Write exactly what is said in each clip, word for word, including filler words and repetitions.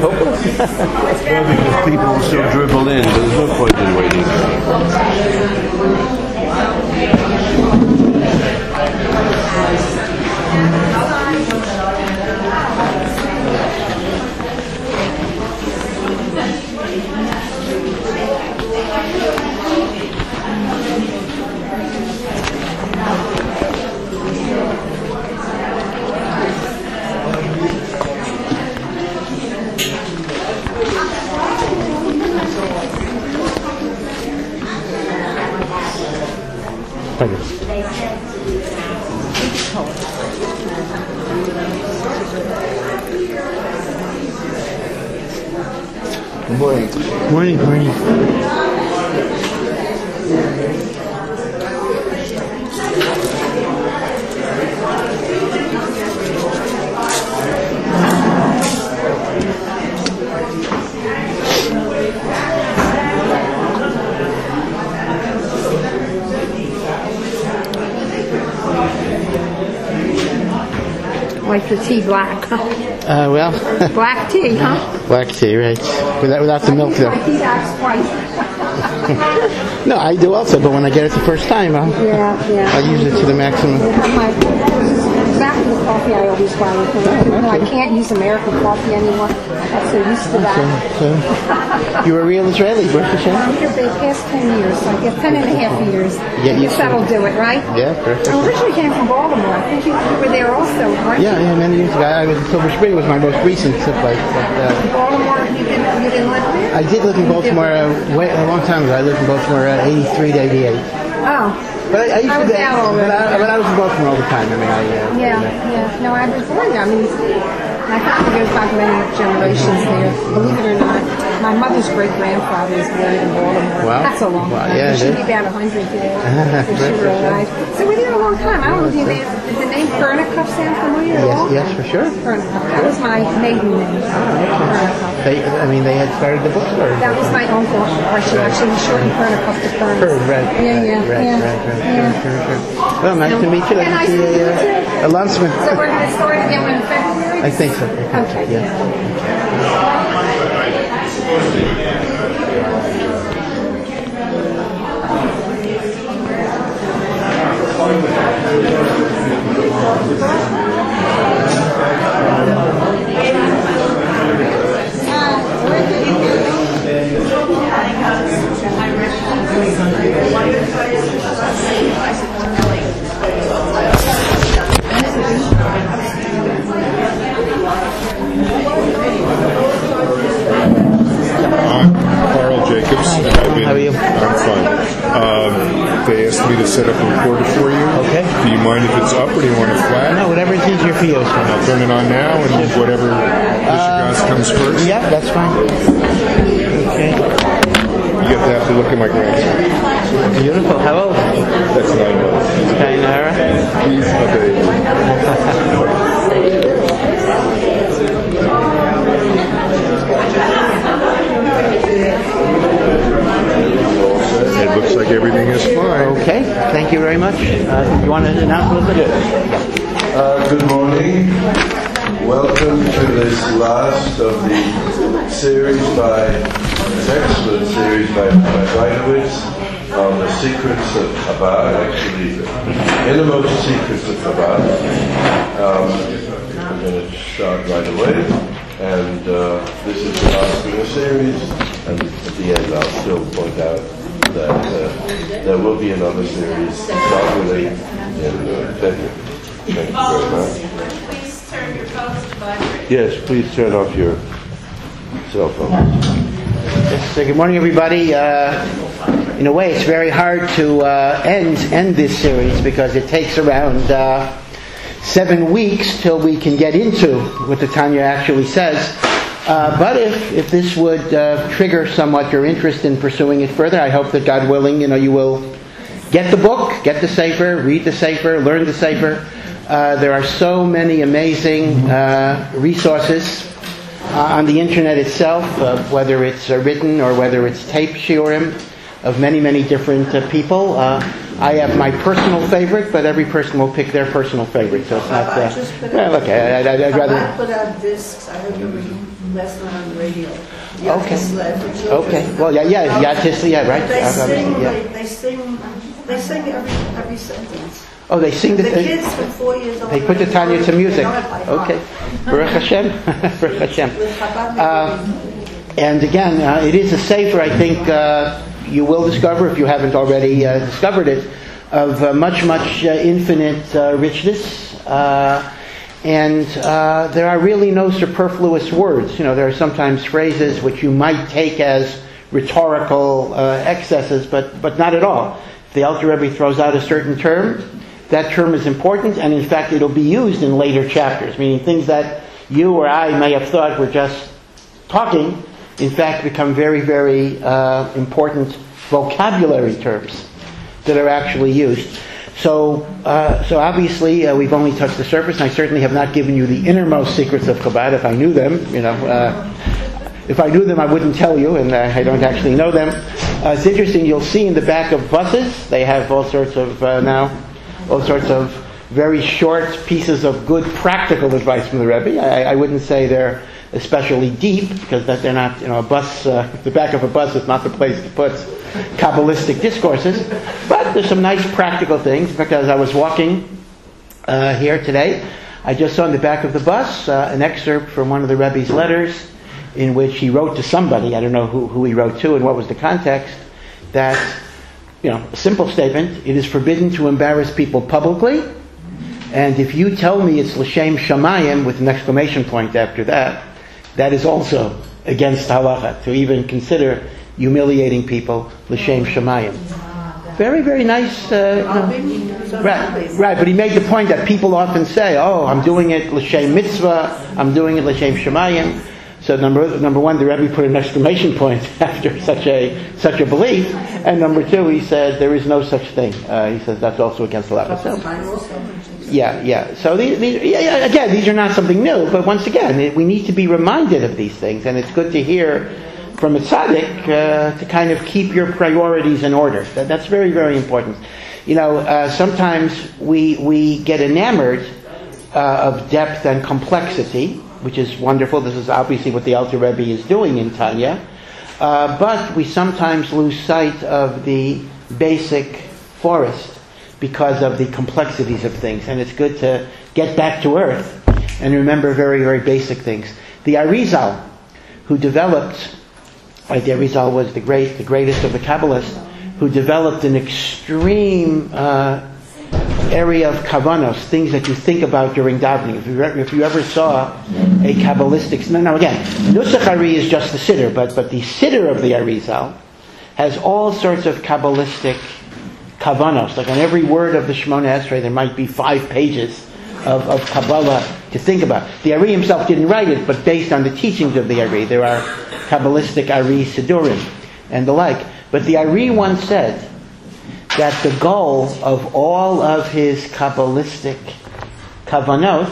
hopeless. Well, because people will still dribble in, but there's no point in waiting. Good morning. Morning, morning. Like the tea black, huh? Uh, well, Black tea, huh? black tea, right? Without, without the milk, though. I think that's twice. No, I do also, but when I get it the first time, I'll, Yeah, yeah. I'll use it to the maximum. My, exactly the coffee I always buy with me. You know, I can't use American coffee anymore. I'm so used to that. So, so you're a real Israeli, British, I'm huh? here for the past ten years, so I guess ten and a half years. Yeah, I guess you- that'll do it, right? Yeah, perfect. I originally came from Baltimore. I think you, you were there also, weren't Yeah, you? yeah, many years ago. I was in Silver Spring was my most recent trip. Like, but, uh, Baltimore, you didn't, you didn't live there? I did live in Baltimore uh, way, a long time ago. I lived in Baltimore uh, eighty-three to eighty-eight. Oh. But I, I used I to was be, out already. but I, but I was in Baltimore all the time. I mean, I, uh, Yeah, yeah. No, I was born there. I mean, my family goes back many generations there. Believe it or not, my mother's great-grandfather is buried in Baltimore. Wow. That's a long Wow, time. yeah, it She'd is. be about a hundred there if she were alive. So we're there a long time. I don't know if you did the name Pernicuff sound familiar at all? Yes, yes, for sure. Pernicuff. That was my maiden name. Pernicuff. They, I mean, they had started the bookstore. That was my uncle. Or she actually shortened Pernicuff to Pern. Pern, right. Yeah, yeah, right, yeah. right, right, yeah. Sure, sure, sure. Well, nice to meet you. Nice Yeah, to nice see to meet you a, too. uh, a landsman. So we're going to start again in February? I think so. I think so, Okay. yeah. I'm Carl Jacobs. And I've been, How are you? I'm fine. Um, they asked me to set up a recorder for you. Okay. Do you mind if it's up or do you want it flat? No, whatever is easier for you. is fine. I'll turn it on now and whatever gas comes first. Yeah, that's fine. Okay. You get to have to look at my grandson. Beautiful. How old? That's nine months. Kainara. He's a baby. It looks like everything is fine. Okay. Thank you very much. Uh, you want to announce a little bit? Uh, good morning. Welcome to this last of the series by, an excellent series by Matt Reinowitz on the secrets of Chabad, actually the innermost secrets of Chabad. Um, I'm going to start right away, and uh, this is the last in the series, and at the end I'll still point out that uh, there will be another series probably in uh, February. Thank you very much. Please turn your phones to vibrate. Yes, please turn off your cell phone. Yes, so good morning, everybody. Uh, in a way, it's very hard to uh, end end this series because it takes around uh, seven weeks till we can get into what the Tanya actually says. Uh, but if, if this would uh, trigger somewhat your interest in pursuing it further, I hope that God willing, you know, you will get the book, get the Sefer, read the Sefer, learn the Sefer. Uh, there are so many amazing uh, resources uh, on the internet itself, uh, whether it's uh, written or whether it's tape shiurim of many, many different uh, people. Uh, I have my personal favorite, but every person will pick their personal favorite, so it's not. Uh, I just put well, out, okay, I, I, I'd rather. I put out discs. I heard them last night on the radio. Okay. Okay. Okay. Well, yeah, yeah, yeah, Tisli, yeah, right. They Uh, sing. yeah. They, they sing. They sing every every sentence. Oh, they sing the. The thing. kids from four years old. They put the Tanya to music. They know it by heart. Okay. Baruch Hashem. Baruch Hashem. With Chabad Uh, and again, uh, it is a sefer, I think uh, you will discover, if you haven't already uh, discovered it, of uh, much, much uh, infinite uh, richness. Uh, and uh, there are really no superfluous words. You know, there are sometimes phrases which you might take as rhetorical uh, excesses, but, but not at all. If the Alter Rebbe throws out a certain term, that term is important, and in fact it'll be used in later chapters, meaning things that you or I may have thought were just talking, in fact become very, very uh, important vocabulary terms that are actually used. So, uh, so obviously uh, we've only touched the surface, and I certainly have not given you the innermost secrets of Chabad. If I knew them, you know, uh, if I knew them, I wouldn't tell you, and uh, I don't actually know them. Uh, it's interesting. You'll see in the back of buses they have all sorts of uh, now, all sorts of very short pieces of good practical advice from the Rebbe. I, I wouldn't say they're especially deep, because that they're not, you know, a bus, uh, the back of a bus is not the place to put Kabbalistic discourses. But there's some nice practical things, because I was walking uh, here today. I just saw in the back of the bus uh, an excerpt from one of the Rebbe's letters in which he wrote to somebody, I don't know who, who he wrote to and what was the context, that, you know, a simple statement, it is forbidden to embarrass people publicly, and if you tell me it's L'Shem Shamayim with an exclamation point after that, that is also against halacha, to even consider humiliating people L'Shem Shamayim. Very, very nice. Uh, you know, right, right, but he made the point that people often say, oh, I'm doing it L'Shem Mitzvah, I'm doing it L'Shem Shamayim. So number number one, the Rebbe put an exclamation point after such a such a belief, and number two, he said there is no such thing. Uh, he says that's also against the law. So, yeah, yeah. So these, these yeah, yeah, again, these are not something new, but once again, it, we need to be reminded of these things, and it's good to hear from a tzaddik uh, to kind of keep your priorities in order. That, that's very, very important. You know, uh, sometimes we we get enamored uh, of depth and complexity, which is wonderful. This is obviously what the Alter Rebbe is doing in Tanya. Uh, but we sometimes lose sight of the basic forest because of the complexities of things. And it's good to get back to earth and remember very, very basic things. The Arizal, who developed, right, the Arizal was the great, the greatest of the Kabbalists, who developed an extreme uh, area of kavanos, things that you think about during davening. If you, if you ever saw a Kabbalistic, no, no, again, Nusach Ari is just the siddur, but, but the siddur of the Arizal has all sorts of Kabbalistic kavanos. Like on every word of the Shemona Esrei, there might be five pages of, of Kabbalah to think about. The Ari himself didn't write it, but based on the teachings of the Ari, there are Kabbalistic Ari Siddurim and the like. But the Ari once said that the goal of all of his Kabbalistic kavanot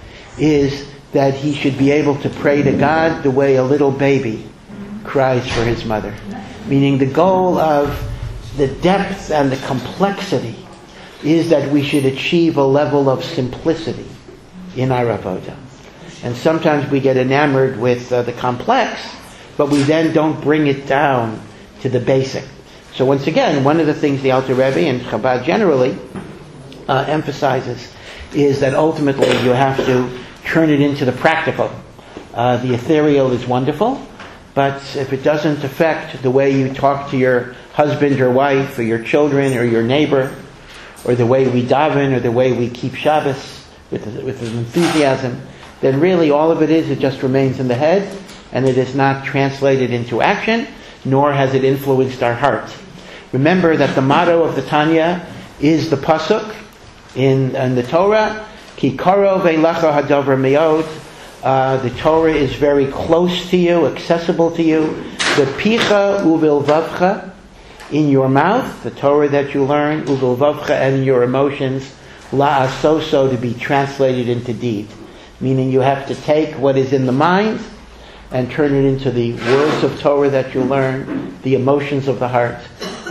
is that he should be able to pray to God the way a little baby cries for his mother. Meaning the goal of the depth and the complexity is that we should achieve a level of simplicity in our avodah. And sometimes we get enamored with uh, the complex, but we then don't bring it down to the basic. So once again, one of the things the Alter Rebbe and Chabad generally uh, emphasizes is that ultimately you have to turn it into the practical. Uh, the ethereal is wonderful, but if it doesn't affect the way you talk to your husband or wife or your children or your neighbor, or the way we daven or the way we keep Shabbos with, with enthusiasm, then really all of it is, it just remains in the head, and it is not translated into action, nor has it influenced our heart. Remember that the motto of the Tanya is the pasuk in, in the Torah, Ki karo ve'lecha hadavar me'od. Uh, the Torah is very close to you, accessible to you. Bepicha uvilvavcha, in your mouth, the Torah that you learn, uvilvavcha, and in your emotions, la'asoso, to be translated into deed. Meaning you have to take what is in the mind and turn it into the words of Torah that you learn, the emotions of the heart,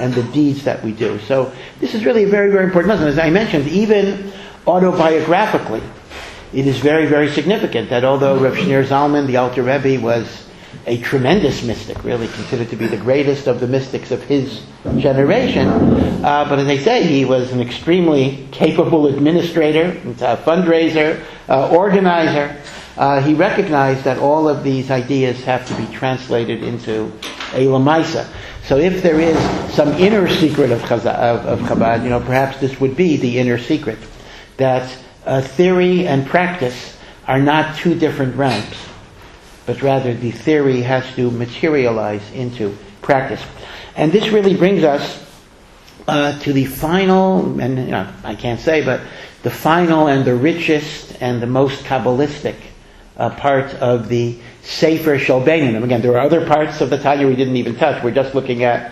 and the deeds that we do. So this is really a very, very important lesson. As I mentioned, even autobiographically, it is very, very significant that although Reb Shneur Zalman, the Alter Rebbe, was a tremendous mystic, really considered to be the greatest of the mystics of his generation, uh, but as I say, he was an extremely capable administrator, a fundraiser, uh, organizer. Uh, he recognized that all of these ideas have to be translated into a Lamaisa. So if there is some inner secret of, Chaz- of, of Chabad, you know, perhaps this would be the inner secret, that uh, theory and practice are not two different realms, but rather the theory has to materialize into practice. And this really brings us uh, to the final, and you know, I can't say, but the final and the richest and the most Kabbalistic uh, part of the Sefer Shel Beinonim. Again, there are other parts of the Tanya we didn't even touch. We're just looking at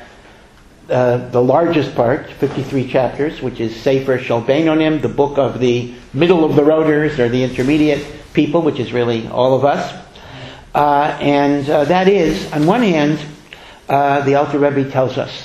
uh, the largest part, fifty-three chapters, which is Sefer Shel Beinonim, the book of the middle of the roaders, or the intermediate people, which is really all of us. Uh, and uh, that is, on one hand, uh, the Alter Rebbe tells us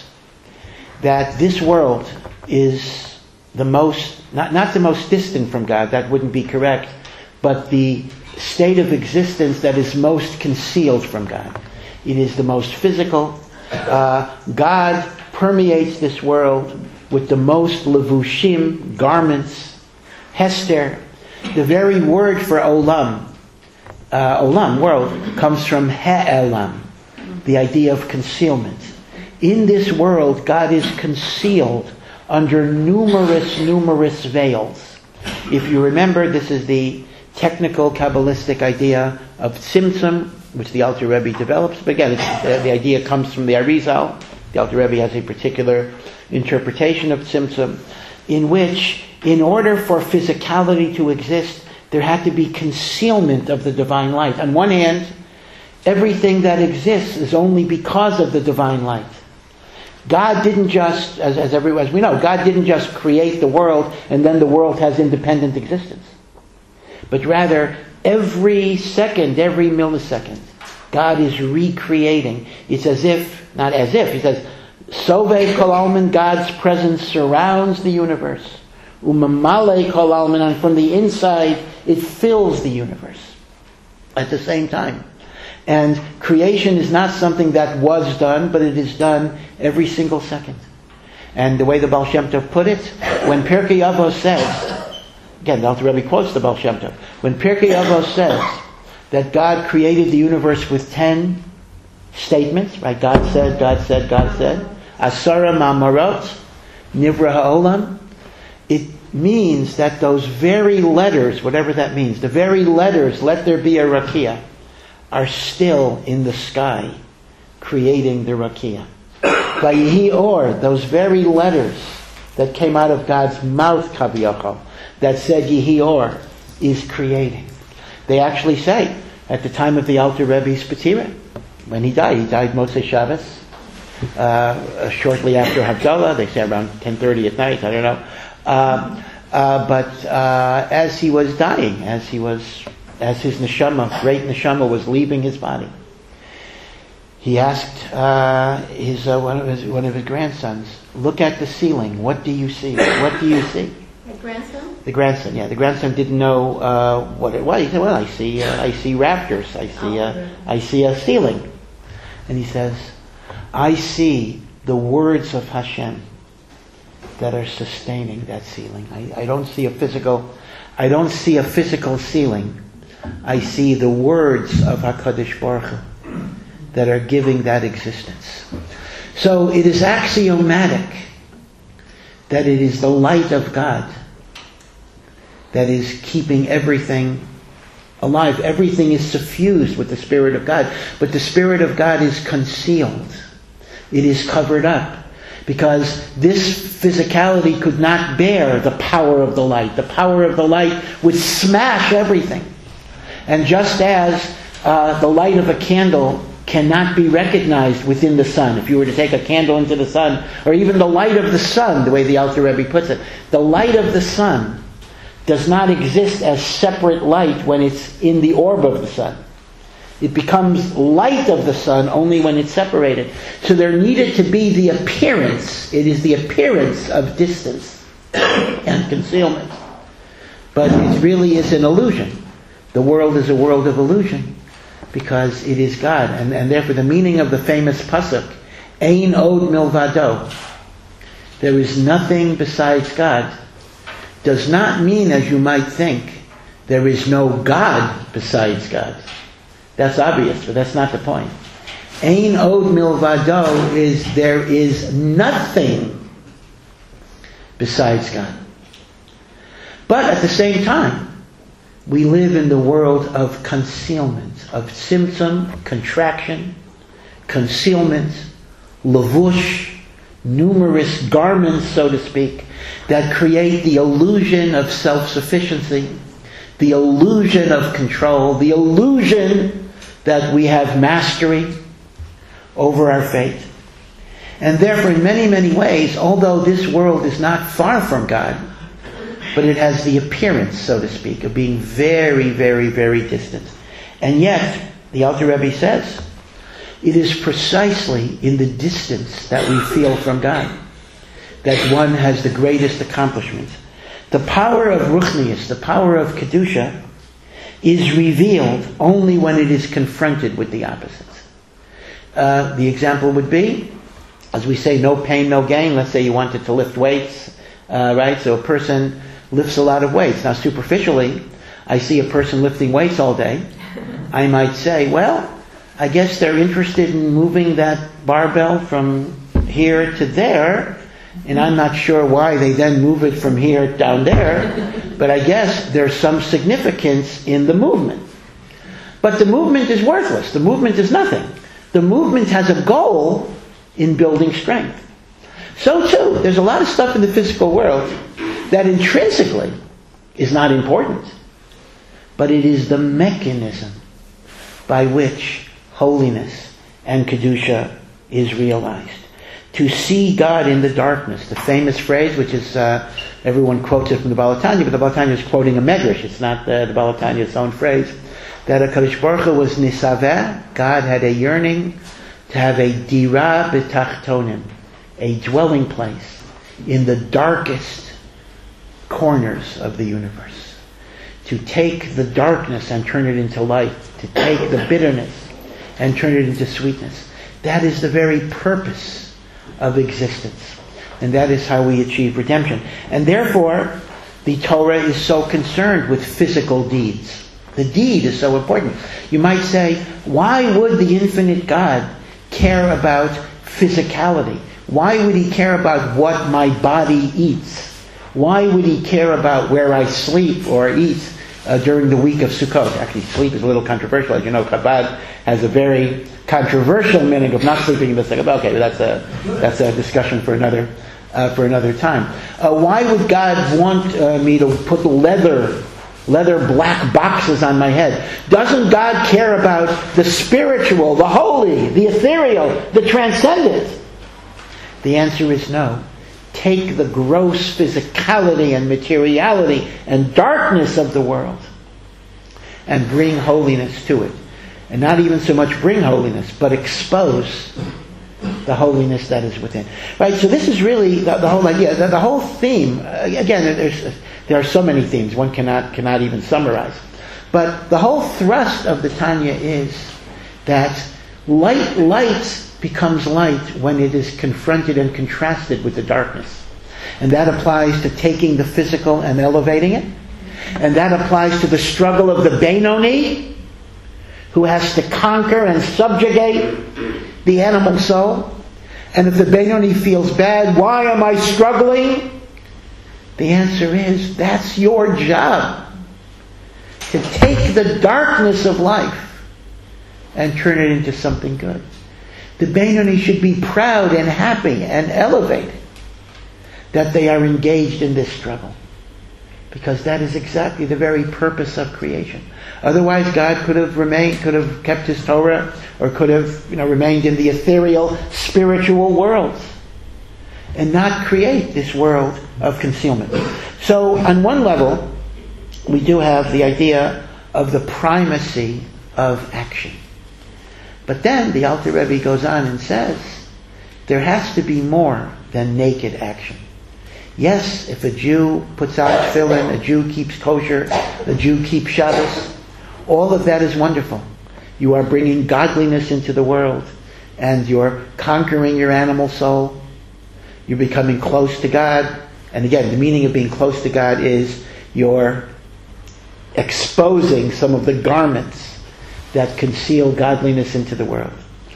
that this world is the most, not, not the most distant from God, that wouldn't be correct, but the state of existence that is most concealed from God. It is the most physical. Uh, God permeates this world with the most levushim, garments, hester. The very word for olam, Uh, olam, world, comes from ha'elam, the idea of concealment. In this world, God is concealed under numerous, numerous veils. If you remember, this is the technical Kabbalistic idea of Tzimtzum, which the Alter Rebbe develops. But again, it's, uh, the idea comes from the Arizal. The Alter Rebbe has a particular interpretation of Tzimtzum, in which, in order for physicality to exist, there had to be concealment of the divine light. On one hand, everything that exists is only because of the divine light. God didn't just, as, as, every, as we know, God didn't just create the world and then the world has independent existence. But rather, every second, every millisecond, God is recreating. It's as if, not as if, he says, Sovei Kol Almin, God's presence surrounds the universe. Umamale Kol Almin, and from the inside, it fills the universe at the same time. And creation is not something that was done, but it is done every single second. And the way the Baal Shem Tov put it, when Pirkei Avos says, again, the Alter Rebbe quotes the Baal Shem Tov, when Pirkei Avos says that God created the universe with ten statements, right? God said, God said, God said, Asara Ma'amarot, Nivra Ha'olam, it means that those very letters, whatever that means, the very letters, let there be a rakia, are still in the sky, creating the rakia. Vayihi Or, those very letters that came out of God's mouth, Kaviyachal, that said Yihi Or, is creating. They actually say, at the time of the Alter Rebbe's Petira, when he died, he died Motzei Shabbos, uh, shortly after Havdalah, they say around ten thirty at night, I don't know. Uh, uh, but uh, as he was dying, as he was, as his neshama, great neshama, was leaving his body, he asked uh, his uh, one of his one of his grandsons, "Look at the ceiling. What do you see? What do you see?" The grandson? The grandson, yeah. The grandson didn't know uh, what it was. He said, "Well, I see, uh, I see rafters. I see, uh, I see a ceiling." And he says, "I see the words of Hashem that are sustaining that ceiling. I, I don't see a physical, I don't see a physical ceiling. I see the words of HaKadosh Baruch Hu that are giving that existence." So it is axiomatic that it is the light of God that is keeping everything alive. Everything is suffused with the Spirit of God, but the Spirit of God is concealed. It is covered up. Because this physicality could not bear the power of the light. The power of the light would smash everything. And just as uh, the light of a candle cannot be recognized within the sun, if you were to take a candle into the sun, or even the light of the sun, the way the Alter Rebbe puts it, the light of the sun does not exist as separate light when it's in the orb of the sun. It becomes light of the sun only when it's separated. So there needed to be the appearance. It is the appearance of distance and concealment. But it really is an illusion. The world is a world of illusion because it is God. And, and therefore the meaning of the famous pasuk, Ein od milvado, there is nothing besides God, does not mean, as you might think, there is no God besides God. That's obvious, but that's not the point. Ein od milvado is there is nothing besides God. But at the same time, we live in the world of concealment, of symptom, contraction, concealment, lavush, numerous garments, so to speak, that create the illusion of self-sufficiency, the illusion of control, the illusion that we have mastery over our fate. And therefore, in many, many ways, although this world is not far from God, but it has the appearance, so to speak, of being very, very, very distant. And yet, the Alter Rebbe says, it is precisely in the distance that we feel from God that one has the greatest accomplishment. The power of Ruchnius, the power of Kedusha, is revealed only when it is confronted with the opposites. Uh, the example would be, as we say, no pain, no gain. Let's say you wanted to lift weights, uh, right? So a person lifts a lot of weights. Now, superficially, I see a person lifting weights all day. I might say, well, I guess they're interested in moving that barbell from here to there, and I'm not sure why they then move it from here down there, but I guess there's some significance in the movement. But the movement is worthless. The movement is nothing. The movement has a goal in building strength. So too, there's a lot of stuff in the physical world that intrinsically is not important, but it is the mechanism by which holiness and Kedusha is realized. To see God in the darkness, the famous phrase, which is, uh, everyone quotes it from the Baal HaTanya, but the Baal HaTanya is quoting a medrash, it's not uh, the Baal HaTanya's own phrase, that HaKadosh Baruch Hu was nisaveh, God had a yearning to have a dira b'tachtonim, a dwelling place in the darkest corners of the universe. To take the darkness and turn it into light. To take the bitterness and turn it into sweetness. That is the very purpose of existence. And that is how we achieve redemption. And therefore, the Torah is so concerned with physical deeds. The deed is so important. You might say, why would the infinite God care about physicality? Why would he care about what my body eats? Why would he care about where I sleep or eat uh, during the week of Sukkot? Actually, sleep is a little controversial. As you know, Chabad has a very controversial meaning of not sleeping in the Sukkot. Okay, but that's a that's a discussion for another uh, for another time. Uh, why would God want uh, me to put leather leather black boxes on my head? Doesn't God care about the spiritual, the holy, the ethereal, the transcendent? The answer is no. Take the gross physicality and materiality and darkness of the world and bring holiness to it. And not even so much bring holiness, but expose the holiness that is within. Right? So this is really the, the whole idea. The, the whole theme, uh, again, there's, there are so many themes, one cannot cannot even summarize. But the whole thrust of the Tanya is that light, light becomes light when it is confronted and contrasted with the darkness. And that applies to taking the physical and elevating it. And that applies to the struggle of the Benoni, who has to conquer and subjugate the animal soul. And if the Benoni feels bad, why am I struggling? The answer is, that's your job. To take the darkness of life and turn it into something good. The Benoni should be proud and happy and elevated that they are engaged in this struggle. Because that is exactly the very purpose of creation. Otherwise, God could have remained, could have kept His Torah, or could have, you know, remained in the ethereal, spiritual world, and not create this world of concealment. So, on one level, we do have the idea of the primacy of action. But then the Alter Rebbe goes on and says, there has to be more than naked action. Yes, if a Jew puts on tefillin, a Jew keeps kosher, a Jew keeps Shabbos, all of that is wonderful. You are bringing godliness into the world, and you're conquering your animal soul. You're becoming close to God. And again, the meaning of being close to God is you're exposing some of the garments that conceal godliness into the world.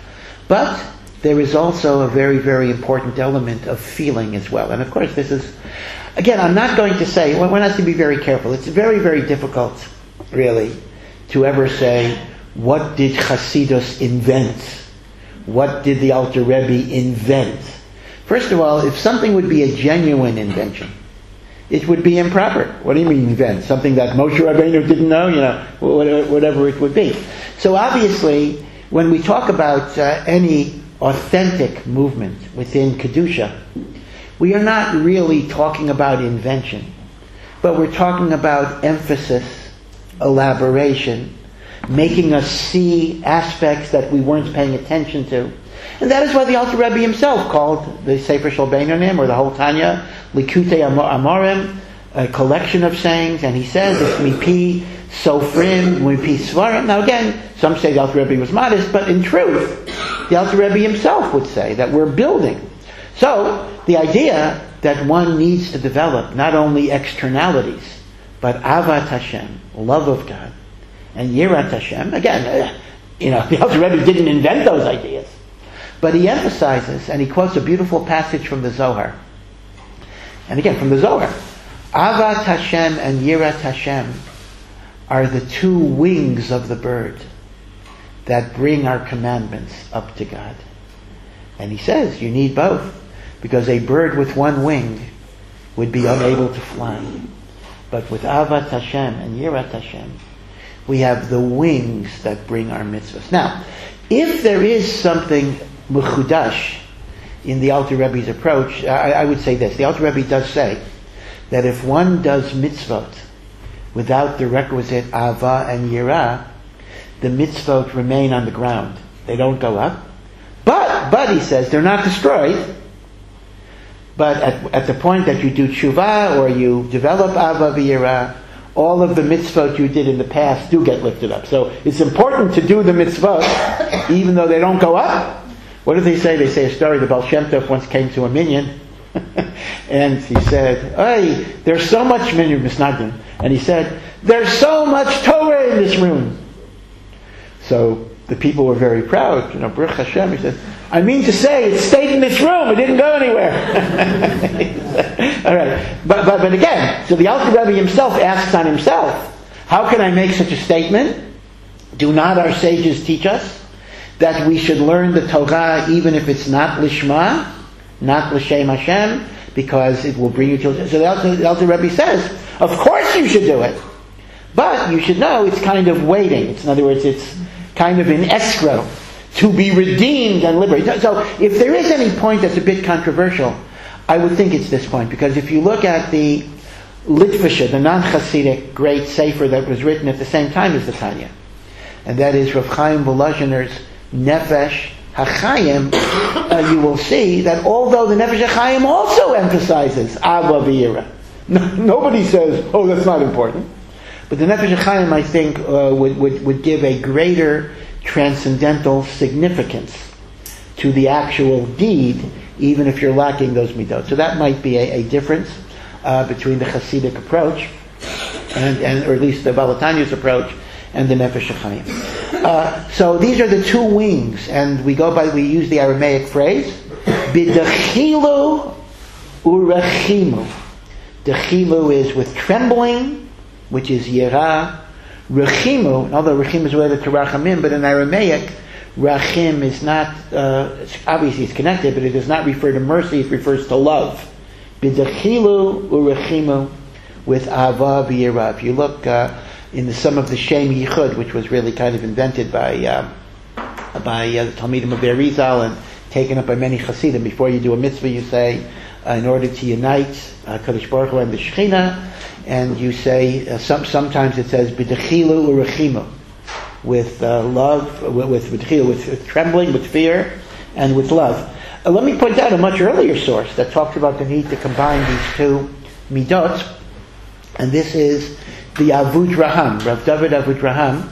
But there is also a very, very important element of feeling as well. And of course, this is, again, I'm not going to say, well, one has to be very careful. It's very, very difficult, really, to ever say, what did Hasidus invent? What did the Alter Rebbe invent? First of all, if something would be a genuine invention, it would be improper. What do you mean invent? Something that Moshe Rabbeinu didn't know? You know, whatever it would be. So obviously, when we talk about uh, any authentic movement within Kedusha, we are not really talking about invention, but we're talking about emphasis, elaboration, making us see aspects that we weren't paying attention to. And that is why the Alter Rebbe himself called the Sefer Shel Beinonim, or the whole Tanya, Likutei Amorim, a collection of sayings, and he says it's mipi sofrim, mipi svarim. Now again, some say the Alter Rebbe was modest, but in truth, the Alter Rebbe himself would say that we're building. So, the idea that one needs to develop not only externalities, but avat Hashem, love of God, and yirat Hashem. Again, you know, the Alter Rebbe didn't invent those ideas. But he emphasizes, and he quotes a beautiful passage from the Zohar. And again, from the Zohar. Avat Hashem and Yirat Hashem are the two wings of the bird that bring our commandments up to God. And he says, you need both. Because a bird with one wing would be unable to fly. But with Avat Hashem and Yirat Hashem, we have the wings that bring our mitzvahs. Now, if there is something mechudash in the Alter Rebbe's approach, I, I would say this. The Alter Rebbe does say that if one does mitzvot without the requisite ava and yirah, the mitzvot remain on the ground. They don't go up. But, but he says, they're not destroyed. But at, at the point that you do tshuva or you develop ava v'yirah, all of the mitzvot you did in the past do get lifted up. So it's important to do the mitzvot even though they don't go up. What do they say? They say a story. The Baal Shem Tov once came to a minyan and he said, hey, there's so much minyan misnagdim. And he said, there's so much Torah in this room. So the people were very proud. You know, Baruch Hashem, he said, I mean to say, it stayed in this room. It didn't go anywhere. All right. But, but, but again, so the Alter Rebbe himself asks on himself, how can I make such a statement? Do not our sages teach us that we should learn the Torah even if it's not Lishma, not L'Shem Hashem, because it will bring you to... So the Alter, the Alter Rebbe says, of course you should do it. But you should know it's kind of waiting. It's, in other words, it's kind of in escrow to be redeemed and liberated. So if there is any point that's a bit controversial, I would think it's this point. Because if you look at the Litvisha, the non-Hasidic great sefer that was written at the same time as the Tanya, and that is Rav Chaim Volozhiner's Nefesh HaChaim, uh, you will see that although the Nefesh HaChaim also emphasizes Ava v'Yira, no, nobody says, oh, that's not important. But the Nefesh HaChaim, I think, uh, would, would, would give a greater transcendental significance to the actual deed, even if you're lacking those midot. So that might be a, a difference uh, between the Hasidic approach, and, and or at least the Baal HaTanya's approach, and the Nefesh HaChaim. Uh, so these are the two wings, and we go by, we use the Aramaic phrase, B'dechilu urechimu. Dechilu is with trembling, which is yirah. Rechimu, although Rechim is related to Rachamim, but in Aramaic, Rachim is not, uh, obviously it's connected, but it does not refer to mercy, it refers to love. B'dechilu urechimu, with Ava v'yirah. If you look uh, in the Sum of the Shem Yichud, which was really kind of invented by uh, by uh, the Talmidim of Be'er Rizal and taken up by many Hasidim. Before you do a mitzvah, you say, uh, in order to unite uh, Kadosh Baruch Hu and the Shekhinah, and you say, uh, some, sometimes it says, B'dechilu urechimu. with uh, love, with with, with, with trembling, with fear, and with love. Uh, let me point out a much earlier source that talks about the need to combine these two midot, and this is the Avudraham. Rav David Avudraham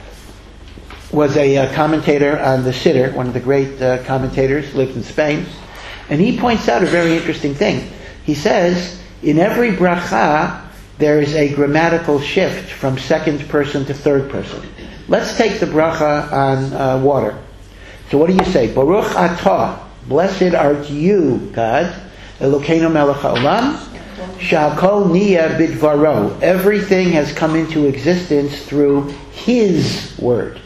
was a uh, commentator on the Siddur, one of the great uh, commentators, lived in Spain, and he points out a very interesting thing. He says, in every bracha, there is a grammatical shift from second person to third person. Let's take the bracha on uh, water. So what do you say? Baruch atah, blessed art you, God, Elokeinu melech haolam, shehakol niya bidvaro. Everything has come into existence through His word.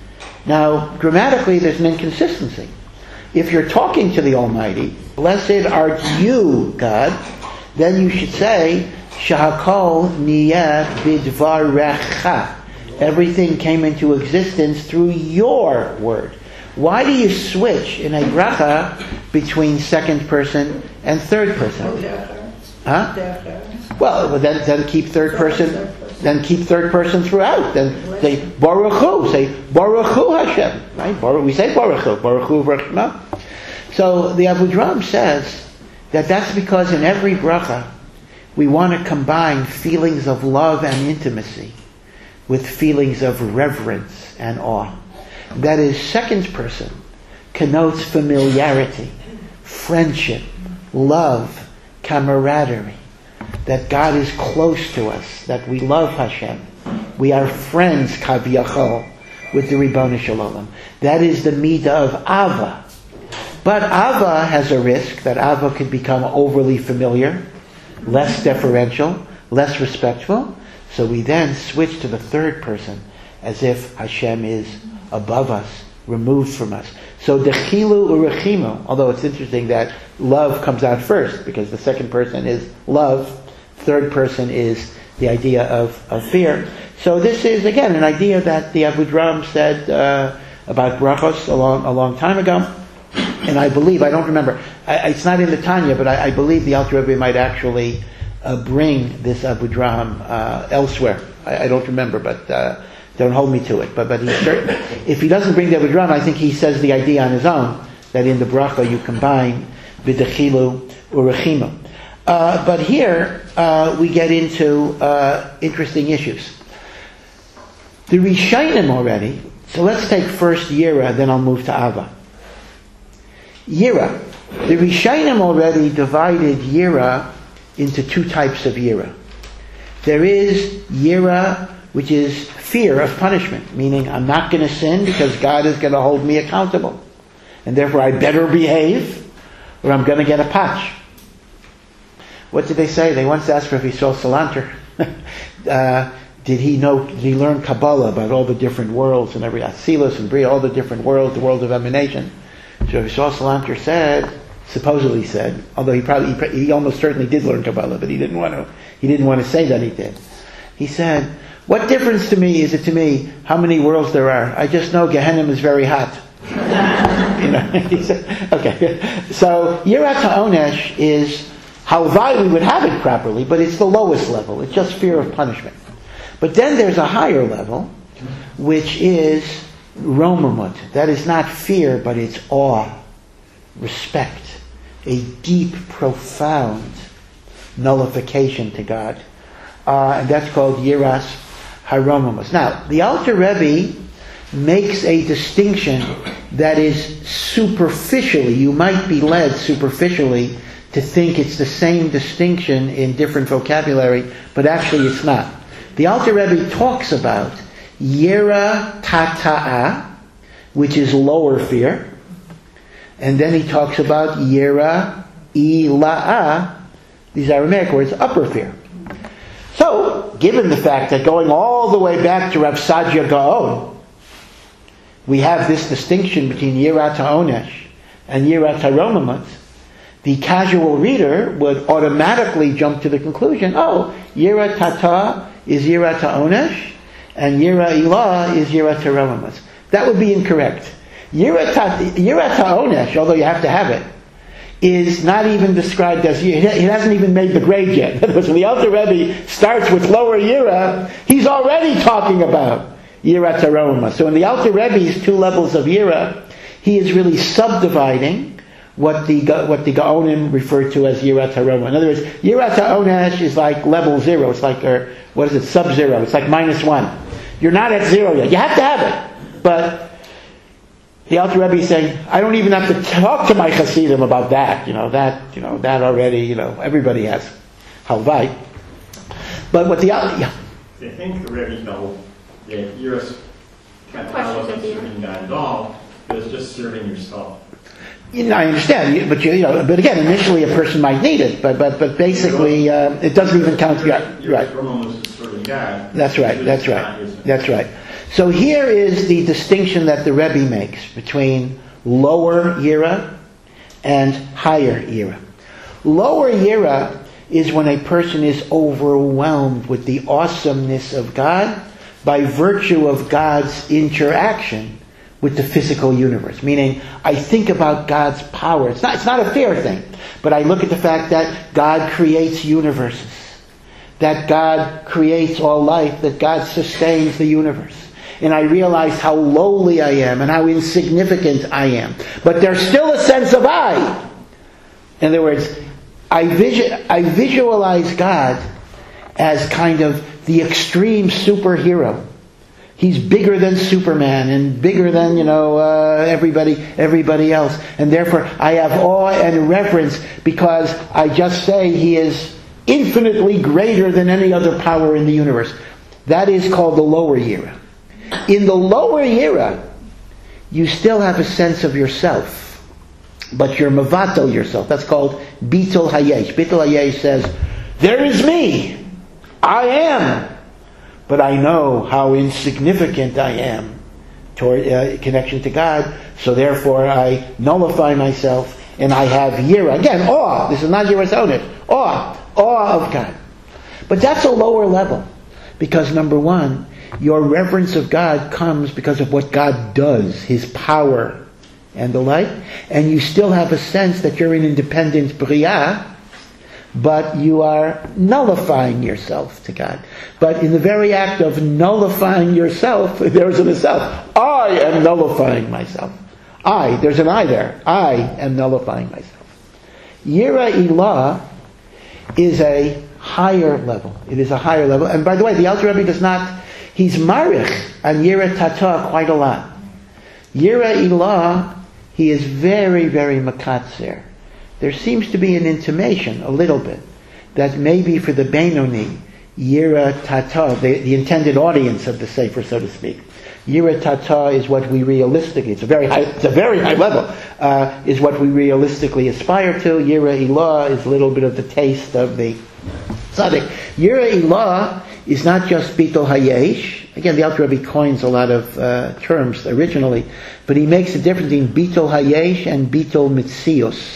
Now, grammatically, there's an inconsistency. If you're talking to the Almighty, blessed art you, God, then you should say, shehakol niya bidvarecha. Everything came into existence through your word. Why do you switch in a bracha between second person and third person? Huh? Well, then, then keep third person. Then keep third person throughout. Then say Baruch Hu. Say Baruch Hu Hashem. Right? Baruch, we say Baruch Hu. Baruch Hu V'Rachma. So the Avudraham says that that's because in every bracha we want to combine feelings of love and intimacy with feelings of reverence and awe. That is, second person connotes familiarity, friendship, love, camaraderie. That God is close to us, that we love Hashem. We are friends, kaviyachol, with the Ribono Shel Olam. That is the midah of Ava. But Ava has a risk that Ava could become overly familiar, less deferential, less respectful. So we then switch to the third person as if Hashem is above us, removed from us. So dechilu urechimu, although it's interesting that love comes out first, because the second person is love, third person is the idea of, of fear. So this is, again, an idea that the Avudraham said uh, about brachos a long, a long time ago. And I believe, I don't remember, I, it's not in the Tanya, but I, I believe the Alter Rebbe might actually uh, bring this Avudraham uh, elsewhere. I, I don't remember, but uh, don't hold me to it. But but he certainly, if he doesn't bring the Avudraham, I think he says the idea on his own, that in the bracha you combine b'dechilu urechimu. Uh, but here uh, we get into uh, interesting issues. The Rishonim already, so let's take first Yira, then I'll move to Ava. Yira. The Rishonim already divided Yira into two types of Yira. There is Yira, which is fear of punishment, meaning I'm not going to sin because God is going to hold me accountable. And therefore I better behave or I'm going to get a patch. What did they say? They once asked Rav Yisrael Salanter, uh, did he know, did he learn Kabbalah about all the different worlds and every Atzilus and Bria, all the different worlds, the world of emanation? So Rav Yisrael Salanter said, supposedly said, although he probably, he, he almost certainly did learn Kabbalah, but he didn't want to, he didn't want to say that he did. He said, what difference to me is it to me how many worlds there are? I just know Gehenna is very hot. You know, he said, okay. So Yirat HaOnesh is how we would have it properly, but it's the lowest level. It's just fear of punishment. But then there's a higher level, which is Romamut. That is not fear, but it's awe, respect, a deep, profound nullification to God. Uh, and that's called Yiras HaRomamus. Now, the Alter Rebbe makes a distinction that is superficially, you might be led superficially to think it's the same distinction in different vocabulary, but actually it's not. The Alter Rebbe talks about Yira Tata'a, which is lower fear, and then he talks about Yira Ila'a, these Aramaic words, upper fear. So, given the fact that going all the way back to Rav Sadia Gaon, we have this distinction between Yirat HaOnesh and Yirat HaRomamut, the casual reader would automatically jump to the conclusion, oh, Yirat Tata is Yirat HaOnesh, and Yira Ilah is Yirat HaRomamut. That would be incorrect. Yirat HaOnesh, although you have to have it, is not even described as, it hasn't even made the grade yet. When the Alter Rebbe starts with lower Yira, he's already talking about Yirat Aroma. So in the Alter Rebbe's two levels of Yira, he is really subdividing what the what the Gaonim refer to as Yirat Aroma. In other words, Yirat Onesh is like level zero. It's like, or what is it, sub-zero. It's like minus one. You're not at zero yet. You have to have it. But the Alter Rebbe is saying, I don't even have to talk to my Hasidim about that. You know, that, you know, that already, you know, everybody has Halvai. But what the, yeah. I think the Rebbe felt that Yiras Kata wasn't serving God at all, it was just serving yourself. You know, I understand, but you, you know, but again, initially a person might need it, but but but basically, uh, it doesn't even count. Right, right. That's right. That's right. That's right. So here is the distinction that the Rebbe makes between lower Yira and higher Yira. Lower Yira is when a person is overwhelmed with the awesomeness of God by virtue of God's interaction with the physical universe. Meaning, I think about God's power. It's not, it's not a fair thing, but I look at the fact that God creates universes, that God creates all life, that God sustains the universe. And I realize how lowly I am and how insignificant I am. But there's still a sense of I. In other words, I, visu- I visualize God as kind of the extreme superhero. He's bigger than Superman and bigger than, you know, uh, everybody, everybody else. And therefore, I have awe and reverence because I just say he is infinitely greater than any other power in the universe. That is called the lower Yira. In the lower Yira, you still have a sense of yourself, but you're mavatel yourself. That's called Bitul Hayesh. Bitul Hayesh says, there is me. I am. But I know how insignificant I am toward uh, connection to God, so therefore I nullify myself and I have Yira. Again, awe. This is not Yira's own it. Awe. Awe of God. But that's a lower level. Because number one, your reverence of God comes because of what God does, His power and the like. And you still have a sense that you're an independent Bria, but you are nullifying yourself to God. But in the very act of nullifying yourself, there's an self. I am nullifying myself. I, there's an I there. I am nullifying myself. Yira Ilah is a higher level. It is a higher level. And by the way, the Alter Rebbe does not, he's marich on Yira Tata quite a lot. Yira Ilah, he is very, very makatzer. There seems to be an intimation, a little bit, that maybe for the Benoni, Yira Tata, the, the intended audience of the Sefer, so to speak, Yira Tata is what we realistically, it's a very high, it's a very high level, uh, is what we realistically aspire to. Yira Ilah is a little bit of the taste of the tzaddik. Yira Ilah is not just Bitul Hayesh. Again, the Alter Rebbe coins a lot of uh, terms originally, but he makes a difference between Bitul Hayesh and Bitul Mitzius.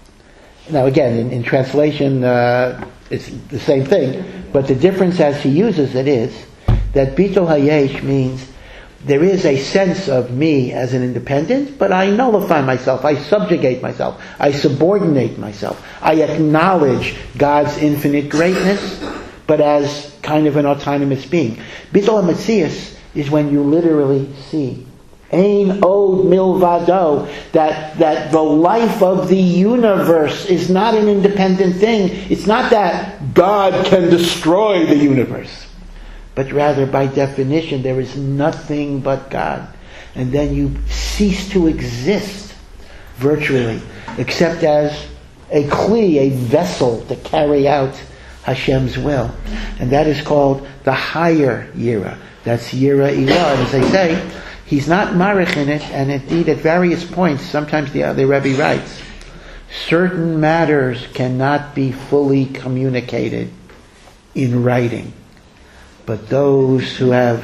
Now again, in, in translation, uh, it's the same thing, but the difference as he uses it is that Bitul Hayesh means there is a sense of me as an independent, but I nullify myself, I subjugate myself, I subordinate myself, I acknowledge God's infinite greatness, but as kind of an autonomous being. Bitul HaMetzius is when you literally see Ein od milvado, that that the life of the universe is not an independent thing. It's not that God can destroy the universe, but rather by definition there is nothing but God. And then you cease to exist virtually, except as a kli, a vessel to carry out Hashem's will. And that is called the higher Yira. That's Yira Ilah. And as I say, he's not marich in it, and indeed at various points, sometimes the, the Rebbe writes, certain matters cannot be fully communicated in writing, but those who have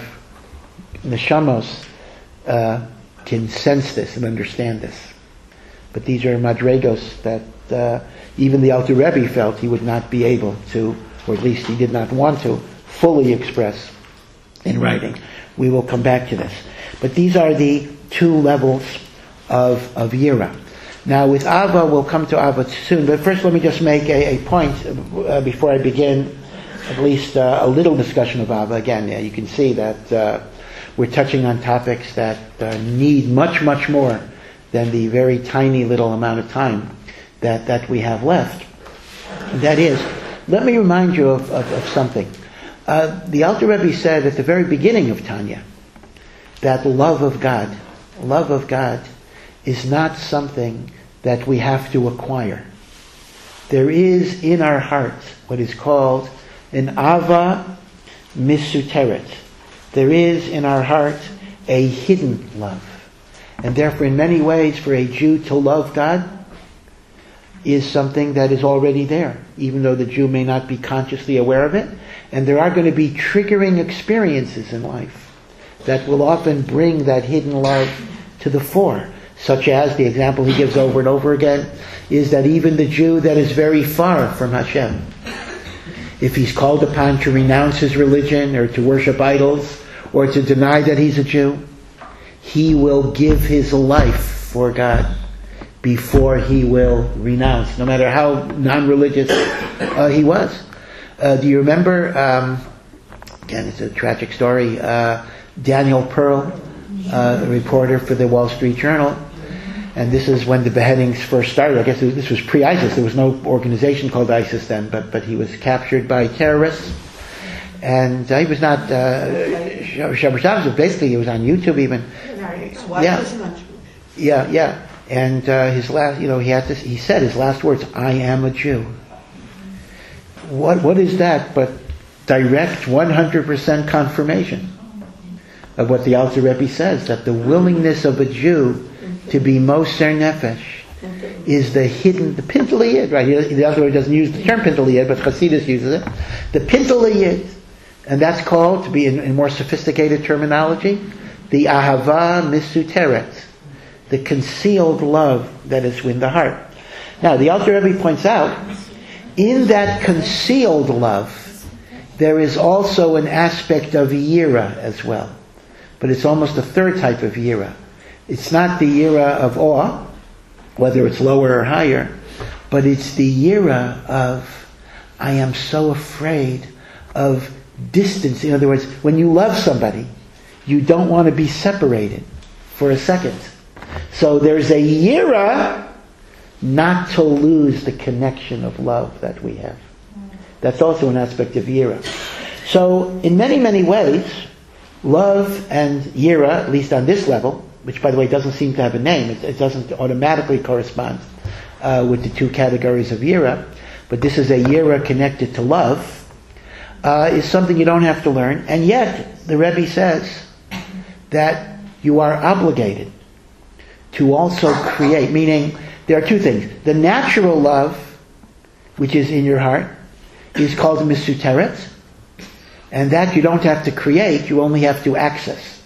neshamos uh, can sense this and understand this. But these are madregos that uh, even the Alter Rebbe felt he would not be able to, or at least he did not want to, fully express in writing. We will come back to this. But these are the two levels of, of Yira. Now with Ava, we'll come to Ava soon, but first let me just make a, a point uh, before I begin, at least uh, a little discussion of Ava. Again, yeah, you can see that uh, we're touching on topics that uh, need much, much more than the very tiny little amount of time that, that we have left. And that is, let me remind you of, of, of something. Uh, the Alter Rebbe said at the very beginning of Tanya that love of God, love of God is not something that we have to acquire. There is in our hearts what is called an ava misuteret. There is in our heart a hidden love. And therefore, in many ways, for a Jew to love God is something that is already there, even though the Jew may not be consciously aware of it. And there are going to be triggering experiences in life that will often bring that hidden love to the fore, such as the example he gives over and over again is that even the Jew that is very far from Hashem, if he's called upon to renounce his religion or to worship idols or to deny that he's a Jew, he will give his life for God before he will renounce, no matter how non-religious uh, he was. Uh, do you remember, um, again, it's a tragic story, uh, Daniel Pearl, uh, a reporter for the Wall Street Journal, and this is when the beheadings first started. I guess this was pre-ISIS. There was no organization called ISIS then, but, but he was captured by terrorists. And uh, he was not, uh, Shabbat Shabbos, basically he was on YouTube even. Yeah, yeah, yeah. And uh, his last, you know, he had this, he said his last words, "I am a Jew." What, what is that but direct one hundred percent confirmation of what the Alter Rebbe says, that the willingness of a Jew to be moser nefesh is the hidden, the pintel yid, right? He, the Alter Rebbe doesn't use the term pintel yid, but Chassidus uses it. The pintel yid, and that's called, to be in, in more sophisticated terminology, the ahava misuteret, the concealed love that is in the heart. Now, the Alter Rebbe points out, in that concealed love, there is also an aspect of yira as well. But it's almost a third type of yira. It's not the yira of awe, whether it's lower or higher, but it's the yira of, I am so afraid of distance. In other words, when you love somebody, you don't want to be separated for a second. So there's a yira not to lose the connection of love that we have. That's also an aspect of yira. So in many, many ways, love and yira, at least on this level, which by the way doesn't seem to have a name, it, it doesn't automatically correspond uh, with the two categories of yira, but this is a yira connected to love, uh, is something you don't have to learn. And yet, the Rebbe says that you are obligated to also create, meaning there are two things. The natural love, which is in your heart, is called misuteret, and that you don't have to create, you only have to access.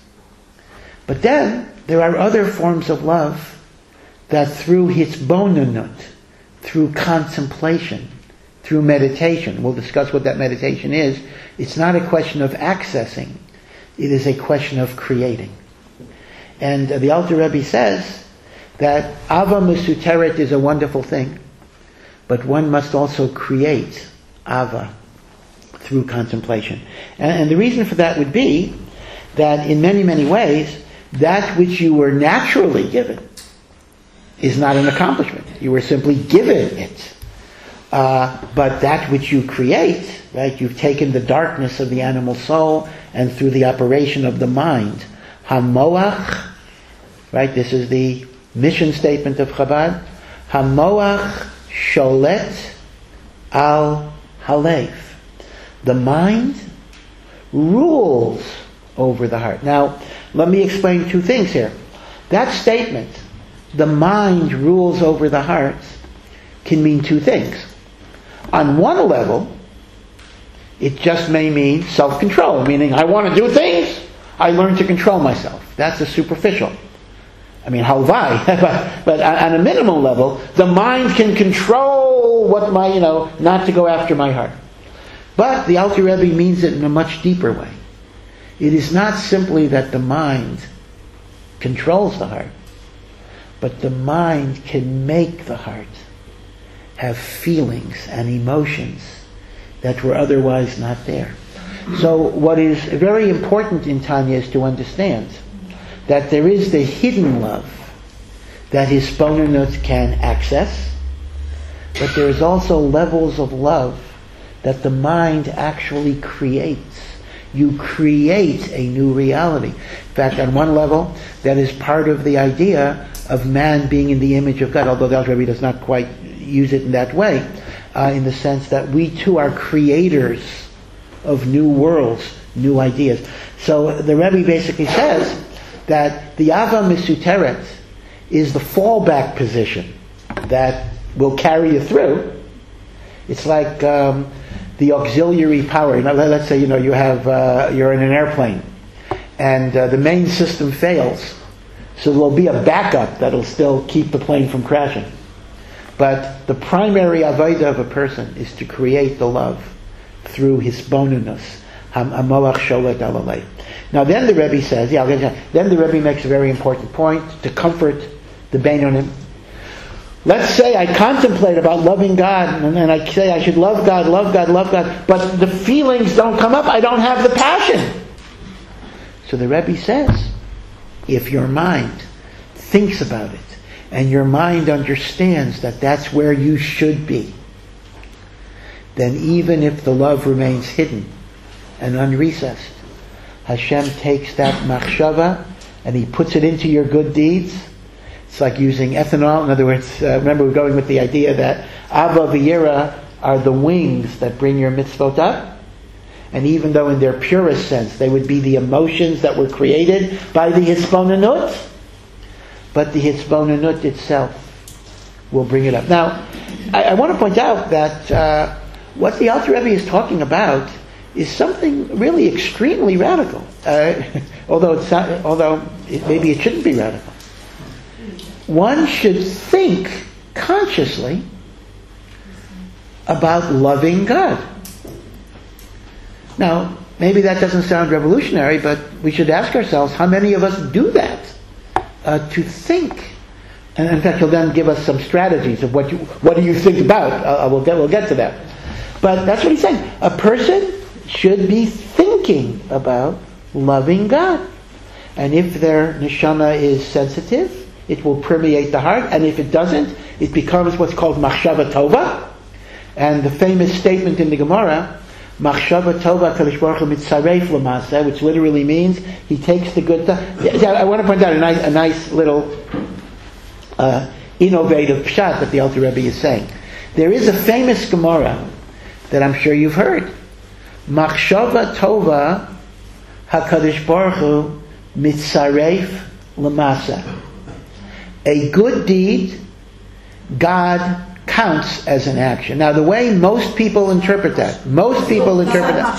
But then, there are other forms of love that through hitzbonenut, through contemplation, through meditation, we'll discuss what that meditation is, it's not a question of accessing, it is a question of creating. And uh, the Alter Rebbe says that ava misuteret is a wonderful thing, but one must also create ava through contemplation. And, and the reason for that would be that in many, many ways, that which you were naturally given is not an accomplishment. You were simply given it. Uh, but that which you create, right, you've taken the darkness of the animal soul and through the operation of the mind, hamoach, right, this is the mission statement of Chabad, hamoach sholet al halev. The mind rules over the heart. Now, let me explain two things here. That statement, the mind rules over the heart, can mean two things. On one level, it just may mean self-control, meaning I want to do things, I learn to control myself. That's a superficial. I mean, halvai, but, but on a minimal level, the mind can control what my, you know, not to go after my heart. But the Alter Rebbe means it in a much deeper way. It is not simply that the mind controls the heart, but the mind can make the heart have feelings and emotions that were otherwise not there. So what is very important in Tanya is to understand that there is the hidden love that Hisbonenut can access, but there is also levels of love that the mind actually creates. You create a new reality. In fact, on one level, that is part of the idea of man being in the image of God, although the Alter Rebbe does not quite use it in that way, uh, in the sense that we too are creators of new worlds, new ideas. So the Rebbe basically says that the Ava Misuteret is the fallback position that will carry you through. It's like um, the auxiliary power. You know, let's say you know you have uh, you're in an airplane, and uh, the main system fails, so there'll be a backup that'll still keep the plane from crashing. But the primary avodah of a person is to create the love through hisbonenus, hamolach sholet alalei. Now then the Rebbe says, yeah, then the Rebbe makes a very important point to comfort the Beinonim. Let's say I contemplate about loving God, and then I say I should love God, love God, love God, but the feelings don't come up, I don't have the passion. So the Rebbe says, if your mind thinks about it, and your mind understands that that's where you should be, then even if the love remains hidden and unrecessed, Hashem takes that machshava and He puts it into your good deeds. It's like using ethanol. In other words, uh, remember we're going with the idea that Ava v'Yira are the wings that bring your mitzvot up. And even though in their purest sense they would be the emotions that were created by the Hisbonenut, but the Hisbonenut itself will bring it up. Now, I, I want to point out that uh, what the Alter Rebbe is talking about is something really extremely radical. Uh, although it's not, although it, maybe it shouldn't be radical. One should think consciously about loving God. Now, maybe that doesn't sound revolutionary, but we should ask ourselves how many of us do that. Uh, to think, and in fact, he'll then give us some strategies of what you, what do you think about. Uh, we'll get, we'll get to that. But that's what he's saying. A person should be thinking about loving God, and if their neshama is sensitive, it will permeate the heart, and if it doesn't, it becomes what's called machshava tova. And the famous statement in the Gemara, machshava tova kadosh baruch hu mitzaref l'maseh, which literally means he takes the good stuff. Yeah, I want to point out a nice, a nice little uh, innovative pshat that the Alter Rebbe is saying. There is a famous Gemara that I'm sure you've heard. Machshava tova hakadosh baruch hu mitzaref l'maseh. A good deed, God counts as an action. Now, the way most people interpret that, most people interpret that.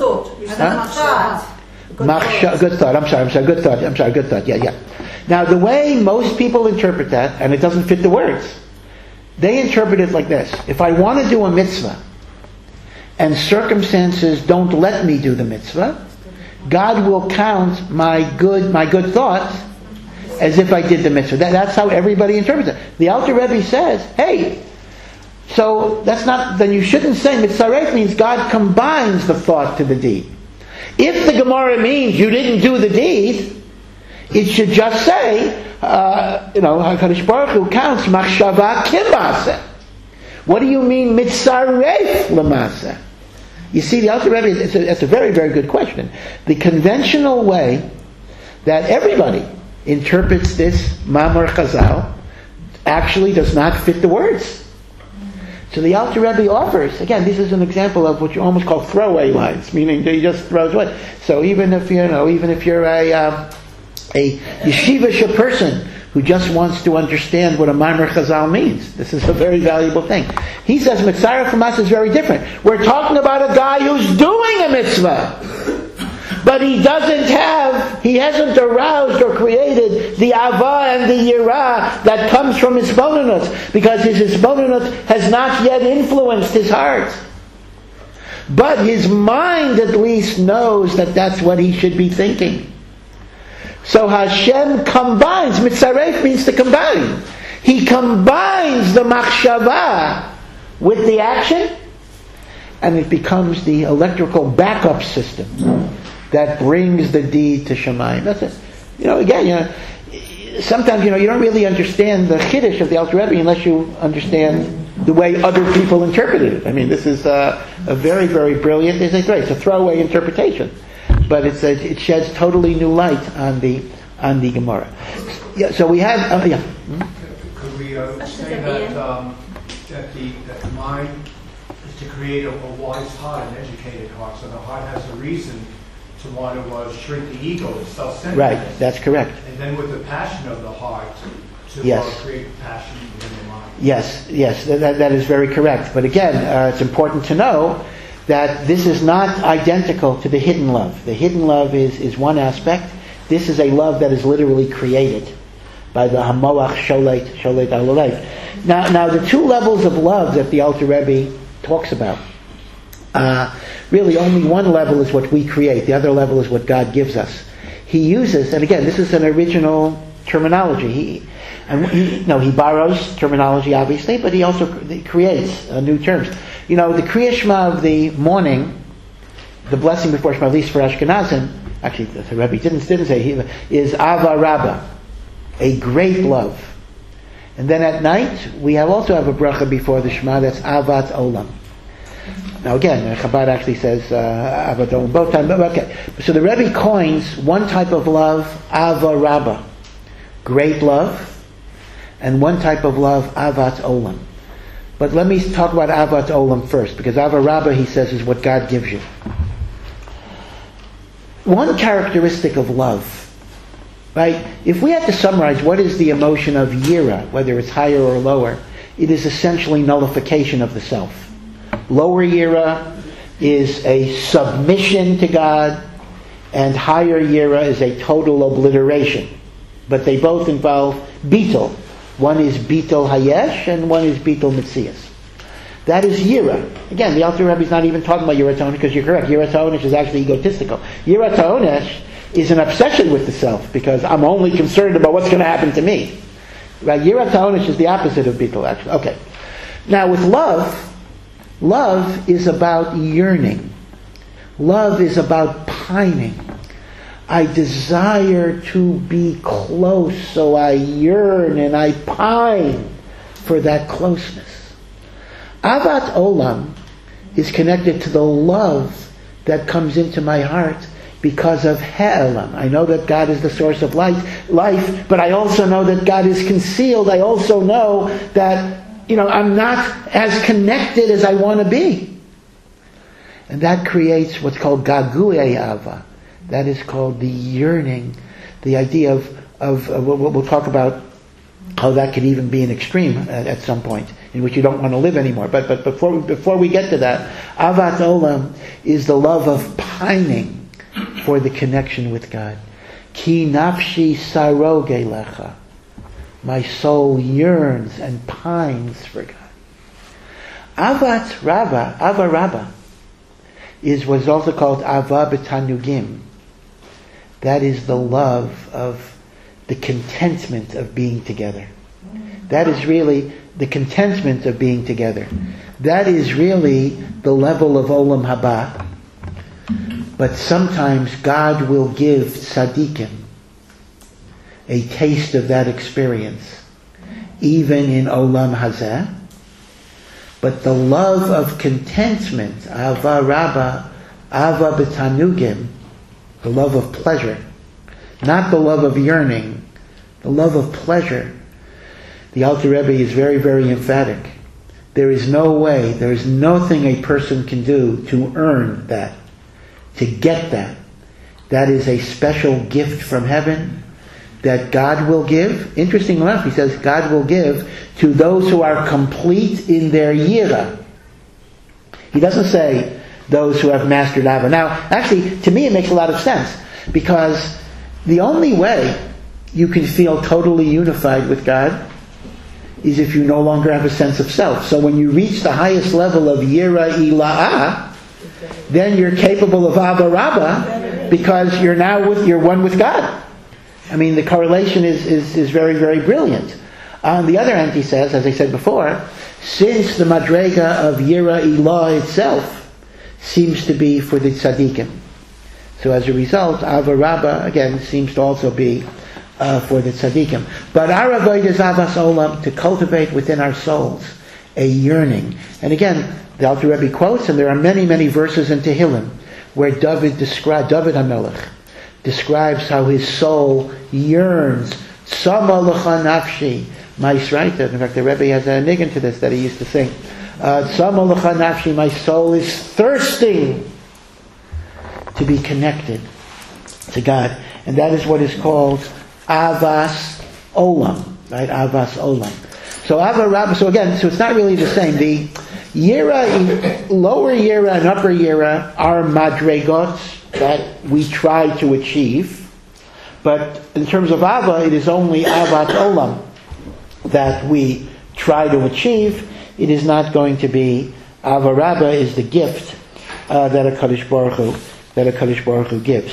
Huh? Machshava, good thought. I'm sorry. I'm sorry. Good thought. I'm sorry. Good thought. Yeah, yeah. Now, the way most people interpret that, and it doesn't fit the words, they interpret it like this: if I want to do a mitzvah, and circumstances don't let me do the mitzvah, God will count my good, my good thoughts as if I did the mitzvah. That, that's how everybody interprets it. The Alter Rebbe says, hey, so that's not, then you shouldn't say mitzaref means God combines the thought to the deed. If the Gemara means you didn't do the deed, it should just say, uh, you know, HaKadosh Baruch Hu counts machshava kimaseh. What do you mean mitzaref l'maseh? You see, the Alter Rebbe, it's a, it's a very, very good question. The conventional way that everybody interprets this Mamar Chazal actually does not fit the words. So the Alter Rebbe offers, again, this is an example of what you almost call throwaway lines, meaning they just throw away. So even if you know, even if you're a uh, a yeshivish person who just wants to understand what a Mamar Chazal means, this is a very valuable thing. He says mitzaref l'maseh is very different. We're talking about a guy who's doing a mitzvah, but he doesn't have, he hasn't aroused or created the ava and the yira that comes from his hisbonenut, because his hisbonenut has not yet influenced his heart. But his mind at least knows that that's what he should be thinking. So Hashem combines, mitzaref means to combine. He combines the machshava with the action, and it becomes the electrical backup system that brings the deed to Shemayim. That's it. You know, again, you know, sometimes, you know, you don't really understand the Chiddush of the Alter Rebbe unless you understand the way other people interpreted it. I mean, this is a, a very, very brilliant, as I say, it's a throwaway interpretation, but it's a, it sheds totally new light on the on the Gemara. Yeah, so we have, uh, yeah. Hmm? Could we uh, say that um, that the that the mind is to create a, a wise heart, an educated heart, so the heart has a reason to want to uh, shrink the ego, the self-centeredness. Right, that's correct. And then with the passion of the heart, to yes. uh, create passion within the mind. Yes, yes, that, that is very correct. But again, uh, it's important to know that this is not identical to the hidden love. The hidden love is, is one aspect. This is a love that is literally created by the Hamoach Sholet, Sholet Alaleit. Now, now, the two levels of love that the Alter Rebbe talks about, uh, really only one level is what we create. The other level is what God gives us. He uses, and again, this is an original terminology. He, and he, no, he borrows terminology, obviously, but he also creates uh, new terms. You know, the Kriya Shema of the morning, the blessing before Shema, at least for Ashkenazim, actually the Rebbe didn't, didn't say, he, is Ava Rabbah, a great love. And then at night, we have also have a bracha before the Shema, that's Avat Olam. Now again, Chabad actually says uh, Avat Olam both times, but okay. So the Rebbe coins one type of love, Ava Rabbah, great love, and one type of love, Avat Olam. But let me talk about Avat Olam first, because Ava Rabbah, he says, is what God gives you. One characteristic of love, right? If we had to summarize what is the emotion of Yira, whether it's higher or lower, it is essentially nullification of the self. Lower Yira is a submission to God, and higher Yira is a total obliteration. But they both involve Beetle. One is Beetle Hayesh, and one is Beetle Metzias. That is Yira. Again, the Alter Rebbe is not even talking about Yirat HaOnesh, because you're correct. Yirat HaOnesh is actually egotistical. Yirat HaOnesh is an obsession with the self, because I'm only concerned about what's going to happen to me. Right? Yirat HaOnesh is the opposite of Beetle, actually. Okay. Now, with love, love is about yearning. Love is about pining. I desire to be close, so I yearn and I pine for that closeness. Avat Olam is connected to the love that comes into my heart because of Ha'elam. I know that God is the source of life, life, but I also know that God is concealed. I also know that, you know, I'm not as connected as I want to be. And that creates what's called Gaguei Ava. That is called the yearning, the idea of, of uh, we'll, we'll talk about how that could even be an extreme at, at some point, in which you don't want to live anymore. But but before before we get to that, Avat Olam is the love of pining for the connection with God. Ki nafshi saroge lecha. My soul yearns and pines for God. Avat Rabba, Ava Rabba, is what's also called Ava B'tanugim. That is the love of the contentment of being together. That is really the contentment of being together. That is really the level of Olam Haba. But sometimes God will give tzaddikim a taste of that experience, even in Olam Hazeh. But the love of contentment, Ava Rabba, Ava B'tanugim, the love of pleasure, not the love of yearning, the love of pleasure. The Alter Rebbe is very, very emphatic. There is no way, there is nothing a person can do to earn that, to get that. That is a special gift from heaven that God will give. Interesting enough, he says God will give to those who are complete in their yira. He doesn't say those who have mastered Ava. Now, actually, to me it makes a lot of sense, because the only way you can feel totally unified with God is if you no longer have a sense of self. So when you reach the highest level of Yira Ila'ah, then you're capable of Ava Rabba, because you're now with, you're one with God. I mean, the correlation is, is, is very, very brilliant. On the other hand, he says, as I said before, since the Madrega of Yira Ilah itself seems to be for the tzaddikim. So as a result, Ava Rabbah, again, seems to also be uh, for the tzaddikim. But our avodah is Avas Olam, to cultivate within our souls a yearning. And again, the Alter Rebbe quotes, and there are many, many verses in Tehillim, where David describes, David HaMelech, describes how his soul yearns. Sama lecha nafshi, my Yisraita. In fact, the Rebbe has a niggin to this that he used to sing. Sama lecha nafshi, my soul is thirsting to be connected to God. And that is what is called Avas Olam. Right? Avas Olam. So Ava Rabbah, so again, so it's not really the same. The Yira, lower Yira and upper Yira are madregot that we try to achieve. But in terms of Ava, it is only Avat Olam that we try to achieve. It is not going to be Ava Rabbah is the gift uh, that a Kadosh Baruch Hu, that a Kadosh Baruch Hu gives.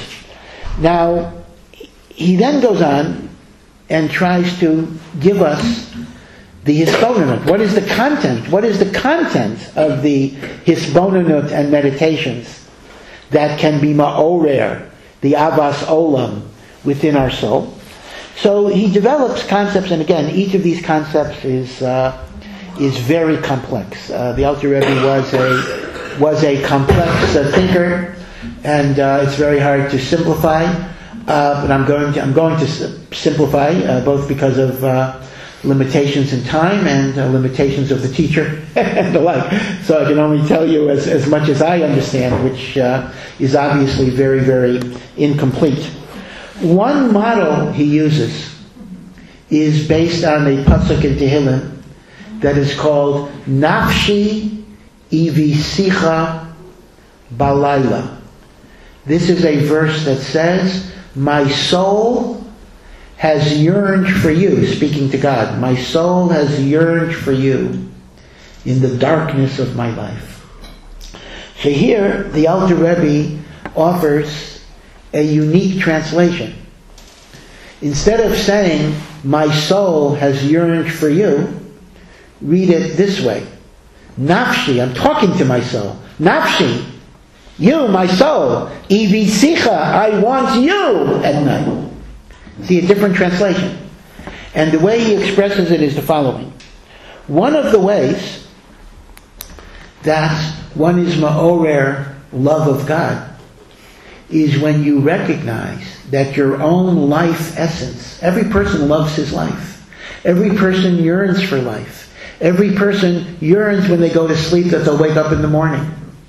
Now, he then goes on and tries to give us the Hisbonenut. What is the content? What is the content of the Hisbonenut and meditations that can be ma'orer, the Avas Olam, within our soul? So he develops concepts, and again, each of these concepts is uh, is very complex. Uh, the Alter Rebbe was a was a complex uh, thinker, and uh, it's very hard to simplify. Uh, but I'm going to I'm going to s- simplify uh, both because of uh, limitations in time and uh, limitations of the teacher and the like. So I can only tell you as as much as I understand, which uh, is obviously very very incomplete. One model he uses is based on a pasuk in Tehillim that is called Nafshi Ivisicha Balayla. This is a verse that says, my soul has yearned for you, speaking to God. My soul has yearned for you in the darkness of my life. So here, the Alter Rebbe offers a unique translation. Instead of saying, my soul has yearned for you, read it this way. Nafshi, I'm talking to my soul. Nafshi, you, my soul. Ivisicha, I want you at night. See, a different translation. And the way he expresses it is the following. One of the ways that one is ma'orer love of God is when you recognize that your own life essence, every person loves his life. Every person yearns for life. Every person yearns when they go to sleep that they'll wake up in the morning.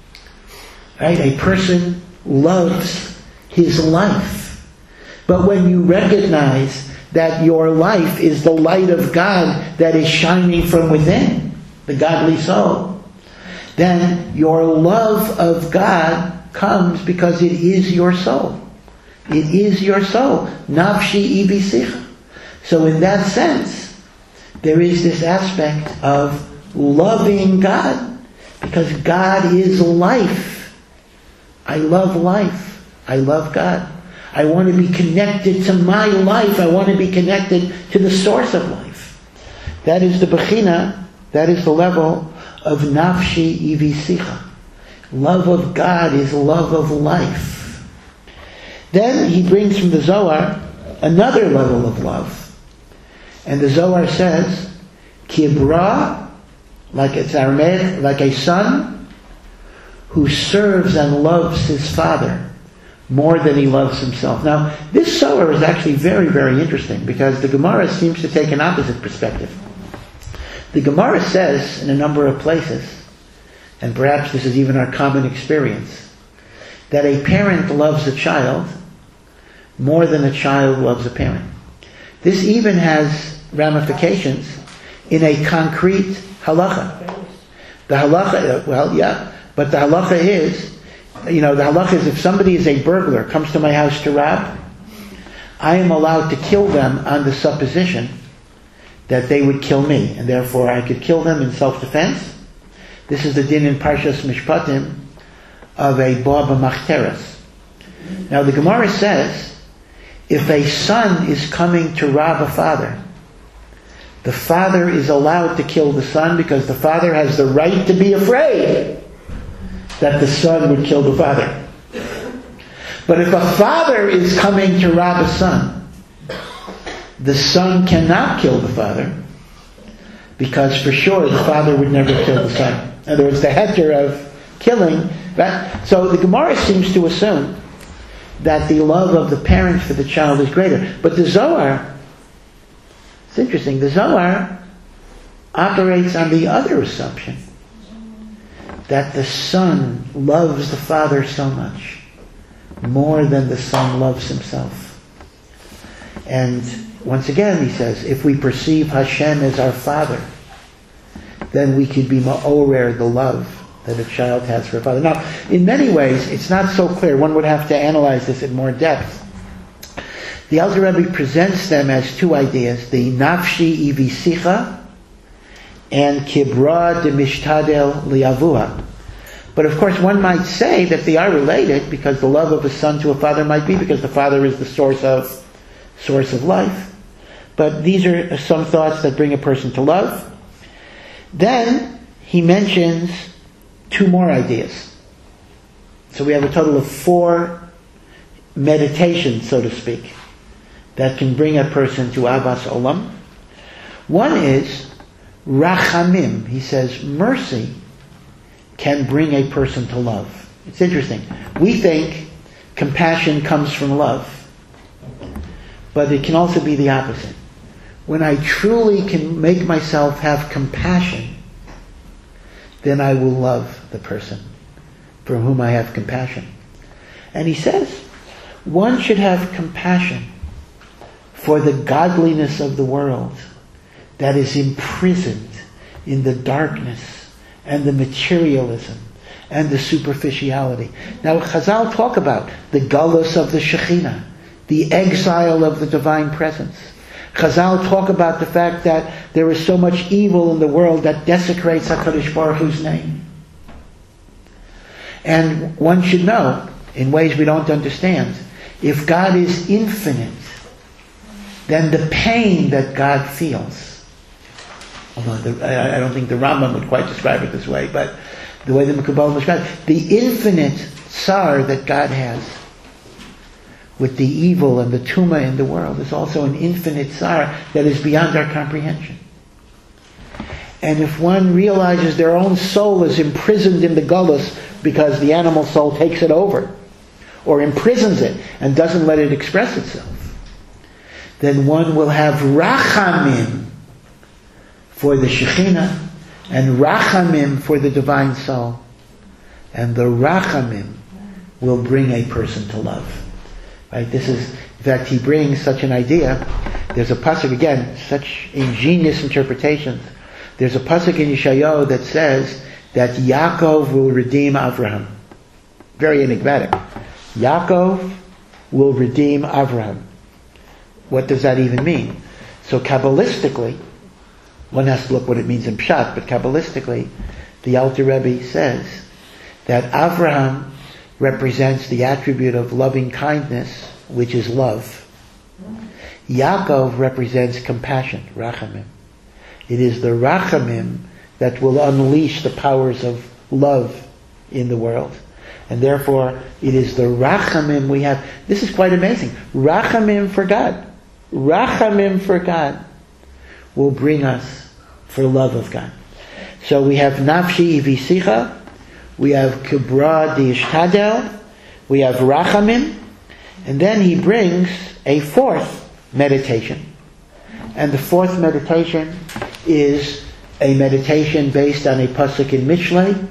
Right? A person loves his life. But when you recognize that your life is the light of God that is shining from within, the godly soul, then your love of God comes because it is your soul. It is your soul. Nafshi ibisicha. So in that sense, there is this aspect of loving God, because God is life. I love life. I love God. I want to be connected to my life. I want to be connected to the source of life. That is the bechina, that is the level of nafshi ivisicha. Love of God is love of life. Then he brings from the Zohar another level of love. And the Zohar says, Kibra, like it's Aramaic, like a son who serves and loves his father more than he loves himself. Now, this Zohar is actually very, very interesting because the Gemara seems to take an opposite perspective. The Gemara says in a number of places, and perhaps this is even our common experience, that a parent loves a child more than a child loves a parent. This even has ramifications in a concrete halacha. The halacha, well, yeah, but the halacha is, you know, the halacha is if somebody is a burglar, comes to my house to rob, I am allowed to kill them on the supposition that they would kill me, and therefore I could kill them in self-defense. This is the din in Parshas Mishpatim of a Baba Machteres. Now the Gemara says, if a son is coming to rob a father, the father is allowed to kill the son because the father has the right to be afraid that the son would kill the father. But if a father is coming to rob a son, the son cannot kill the father, because for sure the father would never kill the son. In other words, the heter of killing. Right? So the Gemara seems to assume that the love of the parent for the child is greater. But the Zohar, it's interesting, the Zohar operates on the other assumption, that the son loves the father so much, more than the son loves himself. And once again, he says, if we perceive Hashem as our father, then we could be ma'orer the love that a child has for a father. Now, in many ways, it's not so clear. One would have to analyze this in more depth. The Alter Rebbe presents them as two ideas, the nafshi ivisicha and kibra de mishtadel liavua. But of course, one might say that they are related, because the love of a son to a father might be because the father is the source of source of life. But these are some thoughts that bring a person to love. Then he mentions two more ideas. So we have a total of four meditations, so to speak, that can bring a person to Ahavas Olam. One is rachamim. He says mercy can bring a person to love. It's interesting. We think compassion comes from love, but it can also be the opposite. When I truly can make myself have compassion, then I will love the person for whom I have compassion. And he says, one should have compassion for the godliness of the world that is imprisoned in the darkness and the materialism and the superficiality. Now, Chazal talk about the galus of the Shekhinah, the exile of the divine presence. Chazal talk about the fact that there is so much evil in the world that desecrates HaKadosh Baruch Hu's name. And one should know, in ways we don't understand, if God is infinite, then the pain that God feels, although the, I, I don't think the Rambam would quite describe it this way, but the way the Mekubalim describes it, the infinite tsar that God has with the evil and the tumah in the world is also an infinite tsar that is beyond our comprehension. And if one realizes their own soul is imprisoned in the gullus because the animal soul takes it over, or imprisons it and doesn't let it express itself, then one will have rachamim for the Shekhinah and rachamim for the divine soul. And the rachamim will bring a person to love. Right? This is, in fact, he brings such an idea. There's a pasuk, again, such ingenious interpretations. There's a pasuk in Yeshayahu that says that Yaakov will redeem Avraham. Very enigmatic. Yaakov will redeem Avraham. What does that even mean? So Kabbalistically, one has to look what it means in Pshat, but Kabbalistically, the Alter Rebbe says that Avraham represents the attribute of loving kindness, which is love. Yaakov represents compassion, rachamim. It is the rachamim that will unleash the powers of love in the world. And therefore, it is the rachamim we have. This is quite amazing. Rachamim for God. Rachamim for God will bring us for love of God. So we have nafshi ivisicha, we have kibra d'ishtadel, we have rachamim, and then he brings a fourth meditation. And the fourth meditation is a meditation based on a pasuk in Mishlei,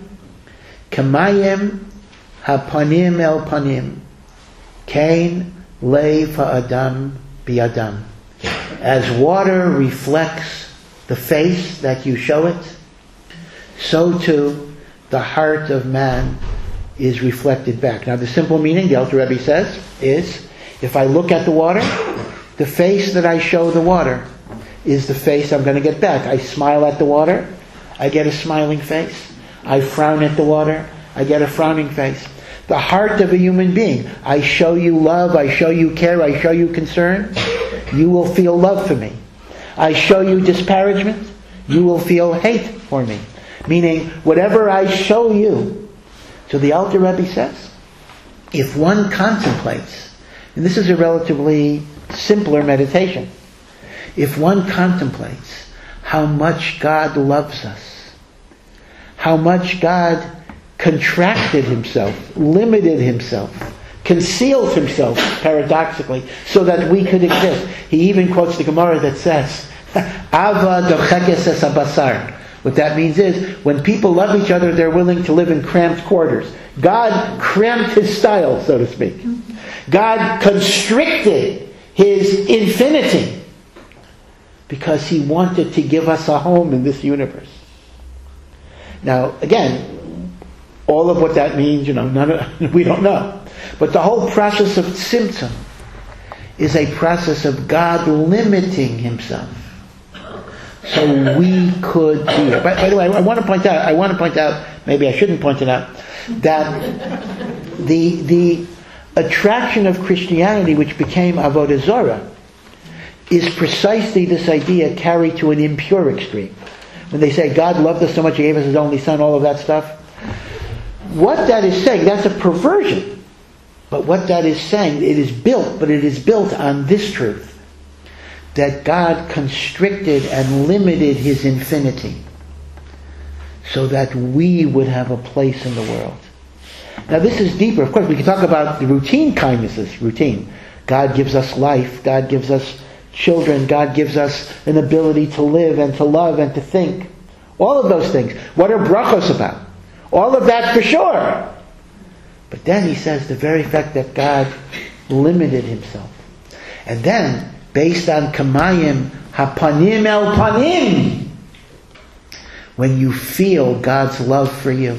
Kamayim hapanim el panim, kain lev ha'adam bi'adam. As water reflects the face that you show it, so too the heart of man is reflected back. Now the simple meaning, the Alter Rebbe says, is if I look at the water, the face that I show the water is the face I'm going to get back. I smile at the water, I get a smiling face. I frown at the water, I get a frowning face. The heart of a human being, I show you love, I show you care, I show you concern, you will feel love for me. I show you disparagement, you will feel hate for me. Meaning, whatever I show you, So the Alter Rebbe says, if one contemplates, and this is a relatively simpler meditation, if one contemplates how much God loves us, how much God contracted himself, limited himself, concealed himself, paradoxically, so that we could exist. He even quotes the Gemara that says, Ava dochekes es habasar. What that means is, when people love each other, they're willing to live in cramped quarters. God cramped his style, so to speak. God constricted his infinity because he wanted to give us a home in this universe. Now, again, all of what that means, you know, none of, we don't know. But the whole process of tzimtzum is a process of God limiting himself so we could be here. By, by the way, I want to point out, I want to point out, maybe I shouldn't point it out, that the the attraction of Christianity, which became Avodah Zarah, is precisely this idea carried to an impure extreme. When they say God loved us so much, he gave us his only son, all of that stuff. What that is saying, that's a perversion. But what that is saying, it is built, but it is built on this truth, that God constricted and limited his infinity so that we would have a place in the world. Now this is deeper. Of course, we can talk about the routine kindnesses, routine. God gives us life, God gives us children, God gives us an ability to live and to love and to think. All of those things. What are brachos about? All of that for sure. But then he says the very fact that God limited himself. And then, based on kamayim, hapanim el panim, when you feel God's love for you,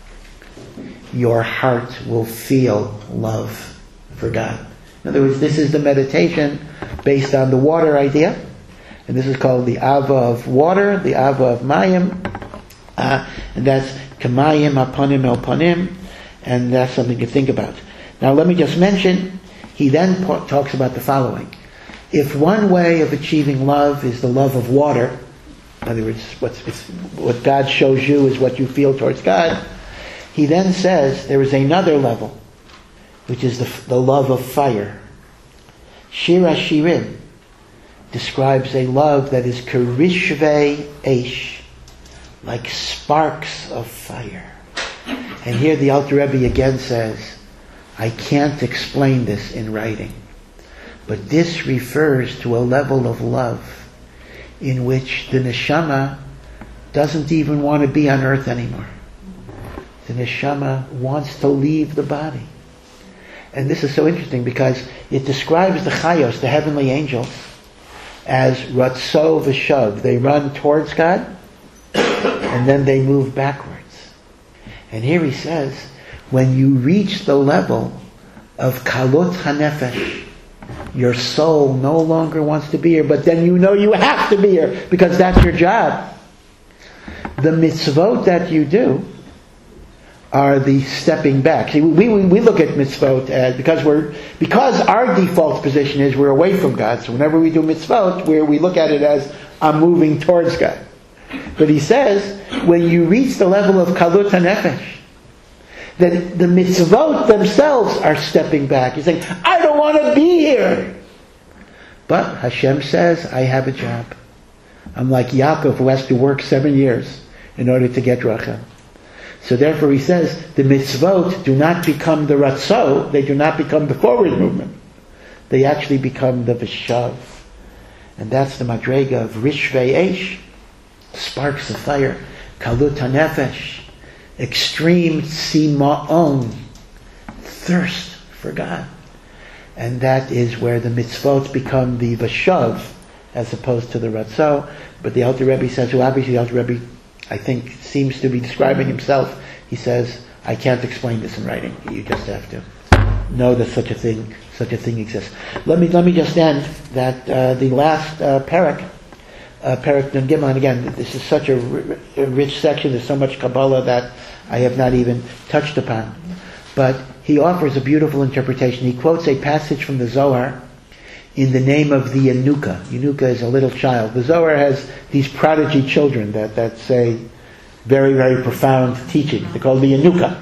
your heart will feel love for God. In other words, this is the meditation based on the water idea. And this is called the Ava of water, the Ava of Mayim. Uh, and that's kamayim, hapanim el panim. And that's something to think about. Now let me just mention, he then po- talks about the following. If one way of achieving love is the love of water, in other words, what's, it's, what God shows you is what you feel towards God, he then says there is another level, which is the, the love of fire. Shir HaShirim describes a love that is kerishvei eish, like sparks of fire. And here the Alter Rebbe again says, I can't explain this in writing, but this refers to a level of love in which the neshama doesn't even want to be on earth anymore. The neshama wants to leave the body. And this is so interesting because it describes the chayos, the heavenly angels, as ratzo v'shav. They run towards God and then they move backwards. And here he says, when you reach the level of kalot hanefesh, your soul no longer wants to be here, but then you know you have to be here because that's your job. The mitzvot that you do are the stepping back. See, we, we, we look at mitzvot as, because we're, because our default position is we're away from God, so whenever we do mitzvot, where we look at it as, I'm moving towards God. But he says, when you reach the level of kalut hanefesh, that the mitzvot themselves are stepping back. He's saying, I don't want to be here. But Hashem says, I have a job. I'm like Yaakov, who has to work seven years in order to get Rachel. So therefore he says, the mitzvot do not become the ratzo, they do not become the forward movement. They actually become the vishav. And that's the madrega of rishvei eish, sparks of fire, kalut hanefesh, extreme sima'on, thirst for God. And that is where the mitzvot become the vashav as opposed to the ratzo. But the Alter Rebbe says, well, obviously the Alter Rebbe, I think, seems to be describing himself. He says, I can't explain this in writing. You just have to know that such a thing, such a thing exists. Let me let me just end that uh, the last uh, parak, uh, parak Nun Gimel, and again, this is such a, r- a rich section. There's so much Kabbalah that I have not even touched upon. But he offers a beautiful interpretation. He quotes a passage from the Zohar in the name of the Yanuka. Yanuka is a little child. The Zohar has these prodigy children that, that say very, very profound teachings. They're called the Yanuka.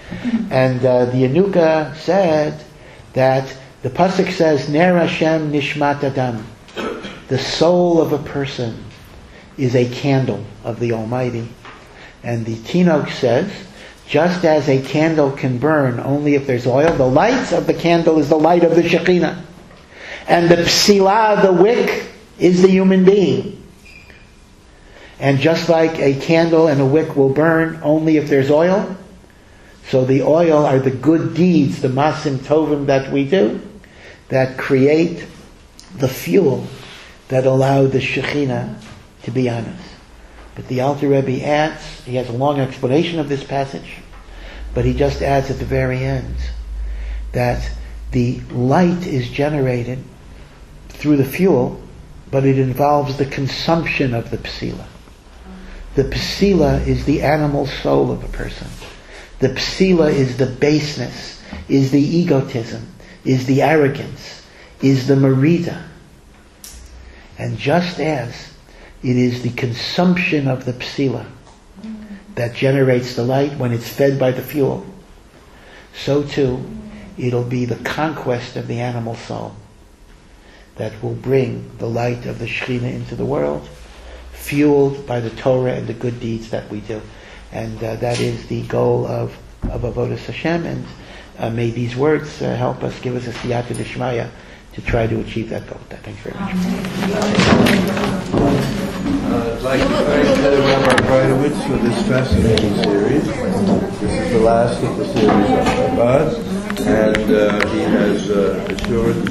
And uh, the Yanuka said that the pasuk says, Ner Hashem nishmat adam. The soul of a person is a candle of the Almighty. And the Tinok says, just as a candle can burn only if there's oil, the light of the candle is the light of the Shekhinah. And the psila, the wick, is the human being. And just like a candle and a wick will burn only if there's oil, so the oil are the good deeds, the masim tovim that we do, that create the fuel that allow the Shekhinah to be on us. But the Alter Rebbe adds, he has a long explanation of this passage, but he just adds at the very end that the light is generated through the fuel, but it involves the consumption of the psila. The psila is the animal soul of a person. The psila is the baseness, is the egotism, is the arrogance, is the merida. And just as it is the consumption of the psila that generates the light when it's fed by the fuel, so too it'll be the conquest of the animal soul that will bring the light of the Shekhinah into the world, fueled by the Torah and the good deeds that we do. And uh, that is the goal of, of Avodas Hashem, and uh, may these words uh, help us, give us a siyata d'shmaya to try to achieve that goal. Thanks very much. Uh, I'd like to thank uh, Rabbi Breitowitz for this fascinating series. This is the last of the series of Chabad, and uh, he has uh, assured